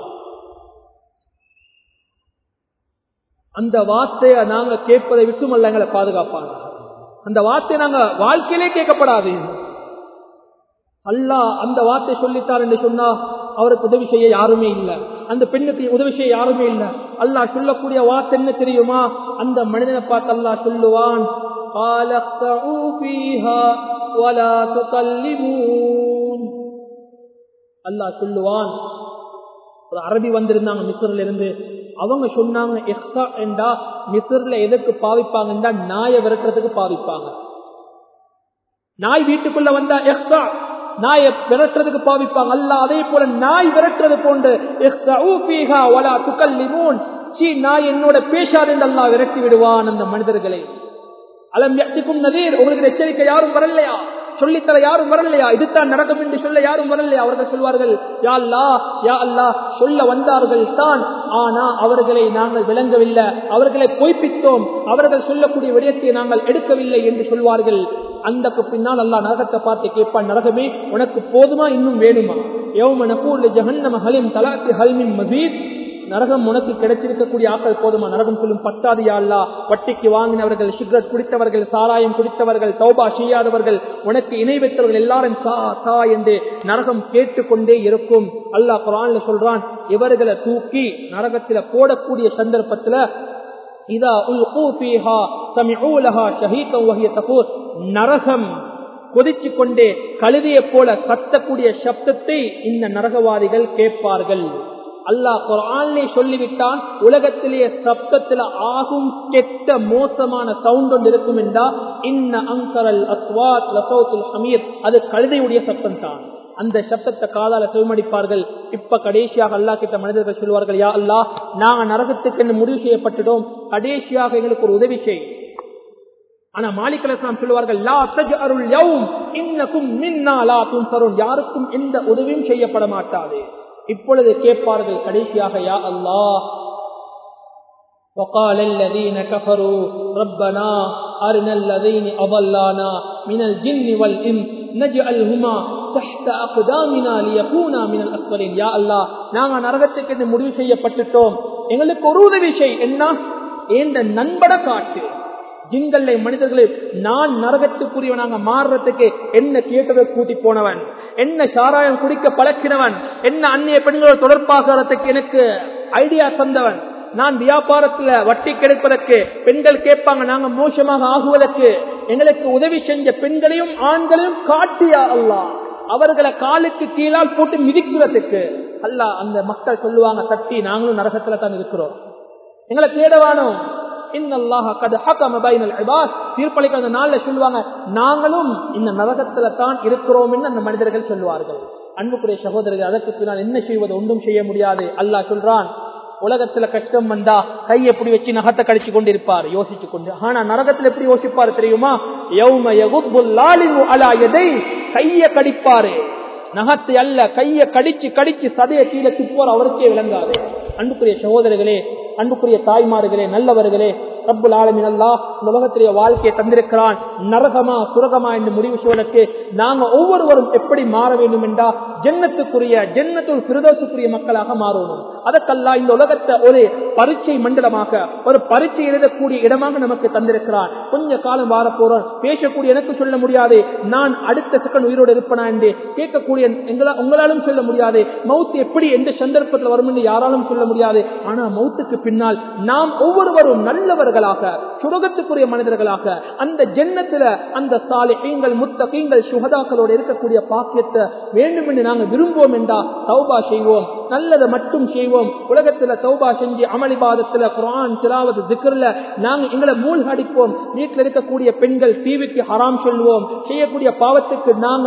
அந்த வார்த்தையை நாங்க கேட்பதை விட்டும் அல்ல எங்களை பாதுகாப்பாங்க. அந்த வார்த்தை நாங்க வாழ்க்கையிலே கேட்கப்படாது. அல்லாஹ் அந்த வார்த்தை சொல்லித்தார் என்று சொன்னா அவருக்கு உதவி செய்ய யாருமே இல்லை, அந்த பெண்ணுக்கு உதவி செய்ய யாருமே இல்லை. அல்லாஹ் சொல்லக்கூடிய வார்த்தை என்ன தெரியுமா? அந்த மனிதனை பார்த்து அல்லாஹ் சொல்லுவான், அல்லாஹ் சொல்லுவான். ஒரு அரபி வந்திருந்தாங்க மிஸ்ர்ல இருந்து, அவங்க சொன்னாங்க, எக்ஸா என்றா மிஸ்ர்ல எதற்கு பாவிப்பாங்கன்னா நாயை விரட்டுறதுக்கு பாவிப்பாங்க. நாய் வீட்டுக்குள்ள வந்தா எக்ஸா, நாயை விரட்டுறதுக்கு பாவிப்பாங்க. அல்லாஹ் அதே போல நாய் விரட்டுறது போன்று நாய் என்னோட பேசாது என்று அல்லாஹ் விரட்டி விடுவான் அந்த மனிதர்களை. அலம் யஅதிகும் நதீர், உங்களுக்கு எச்சரிக்கை யாரும் வரலையா, சொல்லித்தர யாரும் வரலையா, இதுதான் நடக்கும் என்று சொல்ல யாரும் வரலையா? அவர்கள் சொல்வார்கள், யா அல்லாஹ் யா அல்லாஹ், சொல்ல வந்தார்கள் தான், ஆனா அவர்களை நாங்கள் விளங்கவில்லை, அவர்களை பொய்ப்பித்தோம், அவர்கள் சொல்லக்கூடிய விடயத்தை நாங்கள் எடுக்கவில்லை என்று சொல்வார்கள். அந்தக்கு பின்னால் அல்லாஹ் நரகத்தை பார்த்து கேட்பான், நரகமே உனக்கு போதுமா, இன்னும் வேணுமா? யௌம நகூலு ஜஹன்னம ஹலிம் தலாத்தி ஹல்மின் மஸீத், நரகம் உனக்கு கிடைச்சிருக்கக்கூடிய ஆக்கள் போதுமா? நரகம் சொல்லும், பத்தாது யா அல்லாஹ், வட்டிக்கு வாங்கினவர்கள், சிகரெட் குடித்தவர்கள், சாராயம் குடித்தவர்கள், தௌபா செய்யாதவர்கள், உனக்கு இணை வைத்தவர்கள் எல்லாரும் சா சா என்று நரகம் கேட்டுக்கொண்டே இருக்கும். அல்லாஹ் குர்ஆன்ல சொல்றான், இவர்களை தூக்கி நரகத்தில போடக்கூடிய சந்தர்ப்பத்துல இதா உல்கூ ஃபீஹா சமிஊ லஹா ஷஹீகன் வஹிய தகூர், நரகம் கொதிச்சு கொண்டே கழுதியை போல கத்தக்கூடிய சப்தத்தை இந்த நரகவாதிகள் கேட்பார்கள். அல்லாஹ் குர்ஆனிலே சொல்லிவிட்டான், உலகத்திலேயே சப்தத்தில் ஆகும் கெட்ட மோசமான சவுண்ட் ஒன்று இருக்கும் என்றா இன்ன அன்கரல் அஸ்வாத் லசௌத்துல் ஹமீர், அது கழுதையுடைய சப்தம் தான். அந்த சப்தத்தை காதால செவிமடிப்பார்கள். இப்ப கடைசியாக அல்லாஹ் கிட்ட மனிதர்கள் சொல்வார்கள், யா அல்லாஹ், நாங்க நரகத்துக்கு என்று முடிவு செய்யப்பட்டுட்டோம், கடைசியாக எங்களுக்கு ஒரு உதவி செய். ஆனா மாலிக் அலைஹிஸ்ஸலாம் சொல்வார்கள், லா தஜ்அருல் யௌம் இன்னகும் மின்னா லா துன்சருன், யாருக்கும் எந்த உதவியும் செய்யப்பட மாட்டாது. இப்பொழுது கேட்பார்கள் கடைசியாக, யா அல்லாஹ், وقال الذين كفروا ربنا أرنا الذين أضلانا من الجن والإنس نجعلهما تحت أقدامنا ليكونا من الأسفلين. யா அல்லாஹ், நாங்க நரகத்துக்கு என்று முடிவு செய்யப்பட்டுட்டோம், எங்களுக்கு ஒரு உதவி செய். என்ன? ஏந்த நண்பட காட்டு. ஜின்களை மனிதர்களே, நான் நரகத்துக்குரியவனாக மாறுறதுக்கு என்ன கேட்டதை கூட்டி போனவன், என்ன சாராயம் குடிக்க பழக்கினவன், என்ன அந்நிய பெண்களோட தொடர்பாகிறதுக்கு எனக்கு ஐடியா தந்தவன், நான் வியாபாரத்துல வட்டி கிடைப்பதற்கு பெண்கள் கேட்பாங்க நாங்க மோசமாக ஆகுவதற்கு எங்களுக்கு உதவி செஞ்ச பெண்களையும் ஆண்களையும் காட்டியா அல்லாஹ், அவர்களை காலுக்கு கீழால் போட்டு மிதிக்கிறதுக்கு அல்லாஹ். அந்த மக்கள் சொல்லுவாங்க, தட்டி நாங்களும் நரகத்துல தான் இருக்கிறோம், எங்களை தேடவானோ. தீர்ப்பளிக்கிற நாள்ல சொல்லுவாங்க, நாங்களும் இந்த நரகத்துல தான் இருக்கிறோம் என்று அந்த மனிதர்கள் சொல்லுவார்கள். அன்புக்குரிய சகோதரர்கள், அதற்கு பின்னால் என்ன செய்வது? ஒன்றும் செய்ய முடியாது. அல்லாஹ் சொல்றான், உலகத்துல கஷ்டம் வந்தா கை எப்படி வச்சு நகத்தை கடிச்சு கொண்டு இருப்பார், யோசிச்சு கொண்டு. ஆனா நரகத்துல எப்படி யோசிப்பாரு தெரியுமா? யௌம யகுப்புல் லாலிமு அலா யதை, கைய கடிப்பாரு, நகத்தை அல்ல, கைய கடிச்சு கடிச்சு சதைய கீழே துப்போர், அவருக்கே விளங்காது. அன்புக்குரிய சகோதரர்களே, அன்புக்குரிய தாய்மார்களே, நல்லவர்களே, ரப்புல் ஆலமீன் அல்லாஹ் இந்த உலகத்திலேயே வாழ்க்கையை தந்திருக்கிறான். நரகமா சுரகமா என்று முடிவு செய்வதற்கு நாங்க ஒவ்வொருவரும் எப்படி மாற வேண்டும் என்றா ஜன்னத்துக்குரிய, ஜன்னத்துல் ஃபிர்தௌஸுக்குரிய மக்களாக மாறணும். அதற்கல்லா இந்த உலகத்தை ஒரு பரீட்சை மண்டலமாக, ஒரு பரீட்சை எழுதக்கூடிய இடமாக நமக்கு தந்திருக்கிறான். கொஞ்ச காலம் வார போறோம், பேசக்கூடிய எனக்கு சொல்ல முடியாது நான் அடுத்த செகண்ட் உயிரோடு இருப்பனா என்று கேட்கக்கூடிய உங்களாலும் சொல்ல முடியாது. மவுத் எப்படி எந்த சந்தர்ப்பத்தில் வரும் என்று யாராலும் சொல்ல முடியாது. ஆனா மவுத்துக்கு பின்னால் நாம் ஒவ்வொருவரும் நல்லவர்களாக, சுரகத்துக்குரிய மனிதர்களாக, அந்த ஜன்னத்துல அந்த சாலிஹீன்கள், முத்தகீன்கள், சுஹதாக்களோடு இருக்கக்கூடிய பாக்கியத்தை வேண்டும் என்று நாங்கள் விரும்புவோம் என்றா தௌபா செய்வோம், நல்லதை மட்டும் செய்வோம். உலகத்துல தௌபா செஞ்சு அமளிபாதத்துல, குர்ஆன் திலாவத், திக்ர்ல நாங்க எங்களை மூழ்கடிப்போம். வீட்டில் இருக்கக்கூடிய பெண்கள் டிவிக்கு ஹராம் சொல்லுவோம், செய்யக்கூடிய பாவத்துக்கு நாங்க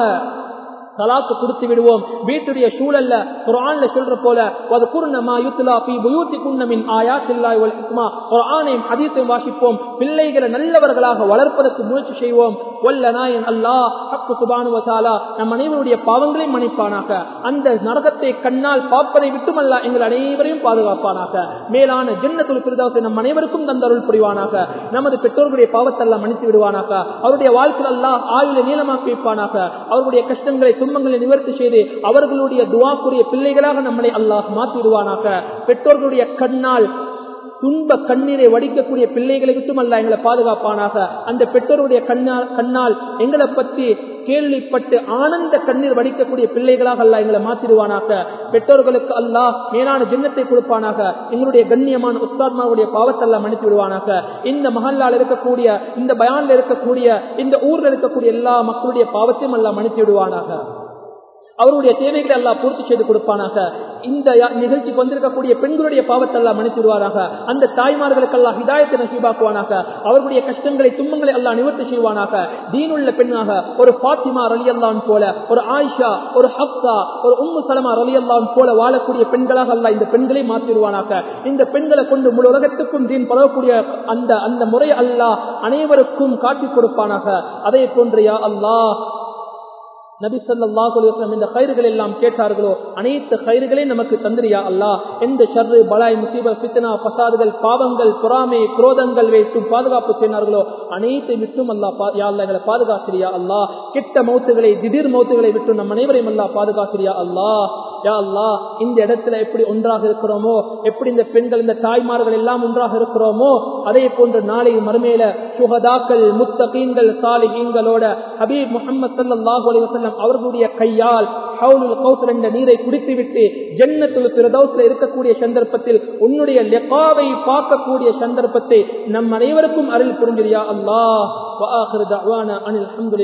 தலாக்கு கொடுத்து விடுவோம். வீட்டுடைய சூழல்ல குர்ஆன்ல சொல்ற போல வذكرن ما يتلى في بيوتكن من آيات الله والحكمة, குர்ஆனையும் ஹதீஸையும் வாசிப்போம். பிள்ளைகளை நல்லவர்களாக வளர்ப்பதற்கு முயற்சி செய்வோம். வல்லநாயன் அல்லாஹ் ஹக் சுப்ஹானஹு வ தஆலா நம் அனைவருடைய பாவங்களை மன்னிப்பானாக. அந்த நரகத்தை கண்ணால் பார்ப்பதை விட்டும் அல்லாஹ் எங்கள் அனைவரையும் பாதுகாப்பானாக. மேலான ஜன்னத்துல் ஃபிர்தௌஸை நம் அனைவருக்கும் தந்தருள் புரிவானாக. நமது பெற்றோர்களுடைய பாவத்தை அல்லாஹ் மன்னித்து விடுவானாக. அவருடைய வாழ்க்கையில் அல்லாஹ் ஆயுளை நீளமாக்கி வைப்பானாக. அவருடைய கஷ்டங்களை துன்பங்களை நிவர்த்தி செய்து அவர்களுடைய துஆக்குரிய பிள்ளைகளாக நம்மளை அல்லாஹ் மாற்றிடுவானாக. பெற்றோர்களுடைய கண்ணால் துன்ப கண்ணீரை வடிக்கக்கூடிய பிள்ளைகளை விட்டும் அல்லாஹ் எங்களை பாதுகாப்பானாக. அந்த பெற்றோருடைய கண்ணால் எங்களை பற்றி கேள்விப்பட்டு ஆனந்த கண்ணீர் வடிக்கக்கூடிய பிள்ளைகளாக அல்லாஹ் எங்களை மாற்றிடுவானாக. பெற்றோர்களுக்கு அல்லாஹ் மேலான ஜன்னத்தை கொடுப்பானாக. எங்களுடைய கண்ணியமான உஸ்தாத்மாவுடைய பாவத்தை அல்லாஹ் மன்னித்து விடுவானாக. இந்த மஹல்லால இருக்கக்கூடிய, இந்த பயான்ல இருக்கக்கூடிய, இந்த ஊர்ல இருக்கக்கூடிய எல்லா மக்களுடைய பாவத்தையும் அல்லாஹ் மன்னித்து விடுவானாக. அவருடைய தேவைகளை அல்லாஹ் பூர்த்தி செய்து கொடுப்பானாக. இந்த நிகழ்ச்சிக்கு வந்திருக்கக்கூடிய பெண்களுடைய பாவத்தை அல்லாஹ் மன்னித்துடுவாராக. அந்த தாய்மார்களுக்கு அல்லாஹ் ஹிதாயத்தை நசீபாக்குவானாக. அவர்களுடைய கஷ்டங்களை துன்பங்களை அல்லாஹ் நிவர்த்தி செய்வானாக. தீனுள்ள பெண்ணாக ஒரு ஃபாத்திமா ரலியல்லாஹு அன்ஹா போல, ஒரு ஆயிஷா, ஒரு ஹப்ஸா, ஒரு உம்மு சலமா ரலியல்லாஹு அன்ஹா போல வாழக்கூடிய பெண்களாக அல்லாஹ் இந்த பெண்களை மாற்றிடுவானாக. இந்த பெண்களை கொண்டு முழு உலகத்துக்கும் தீன் பரவக்கூடிய அந்த முறை அல்லாஹ் அனைவருக்கும் காட்டிக் கொடுப்பானாக. அதே போன்று யா அல்லாஹ் நபி ஸல்லல்லாஹு அலைஹி வஸல்லம் இந்த கைர்கள் எல்லாம் கேட்டார்களோ அனைத்து கைர்களையும் நமக்கு தந்திரியா அல்லாஹ். எந்த ஷர்ரு, பலாய், முசீபத், ஃபித்னா, ஃபசாதுகள், பாவங்கள், பொறாமை, குரோதங்கள் வைத்து பாதுகாப்பு செய்தார்களோ அனைத்தை விட்டும் அல்லாஹ் யா அல்லாஹ் எங்களை பாதுகாக்கிறியா அல்லாஹ். கெட்ட மௌத்துகளை, திடீர் மௌத்துகளை விட்டு நம் அனைவரையும் அல்லாஹ் பாதுகாக்கிறியா அல்லாஹ். யா அல்லாஹ் இந்த இடத்துல எப்படி ஒன்றாக இருக்கிறோமோ, எப்படி இந்த பெண்கள், இந்த தாய்மார்கள் எல்லாம் ஒன்றாக இருக்கிறோமோ, அதே போன்று நாளை மறுமையில சுஹதாக்கள், முத்தகீன்கள், சாலிஹீன்களோட ஹபீப் முஹம்மது ஸல்லல்லாஹு அலைஹி வஸல்லம் அவர்களுடைய கையால் ஹவுலுல் கௌஸர் என்ற நீரை குடித்துவிட்டு ஜன்னத்துல் ஃபிர்தௌஸ்ல இருக்கக்கூடிய சந்தர்ப்பத்தில் உன்னுடைய லிகாவை பார்க்கக்கூடிய சந்தர்ப்பத்தை நம் அனைவருக்கும் அருள் புரிந்தியா அல்லாஹ். வஆகிரு தஅவானா அனில் ஹம்துலில்லாஹ்.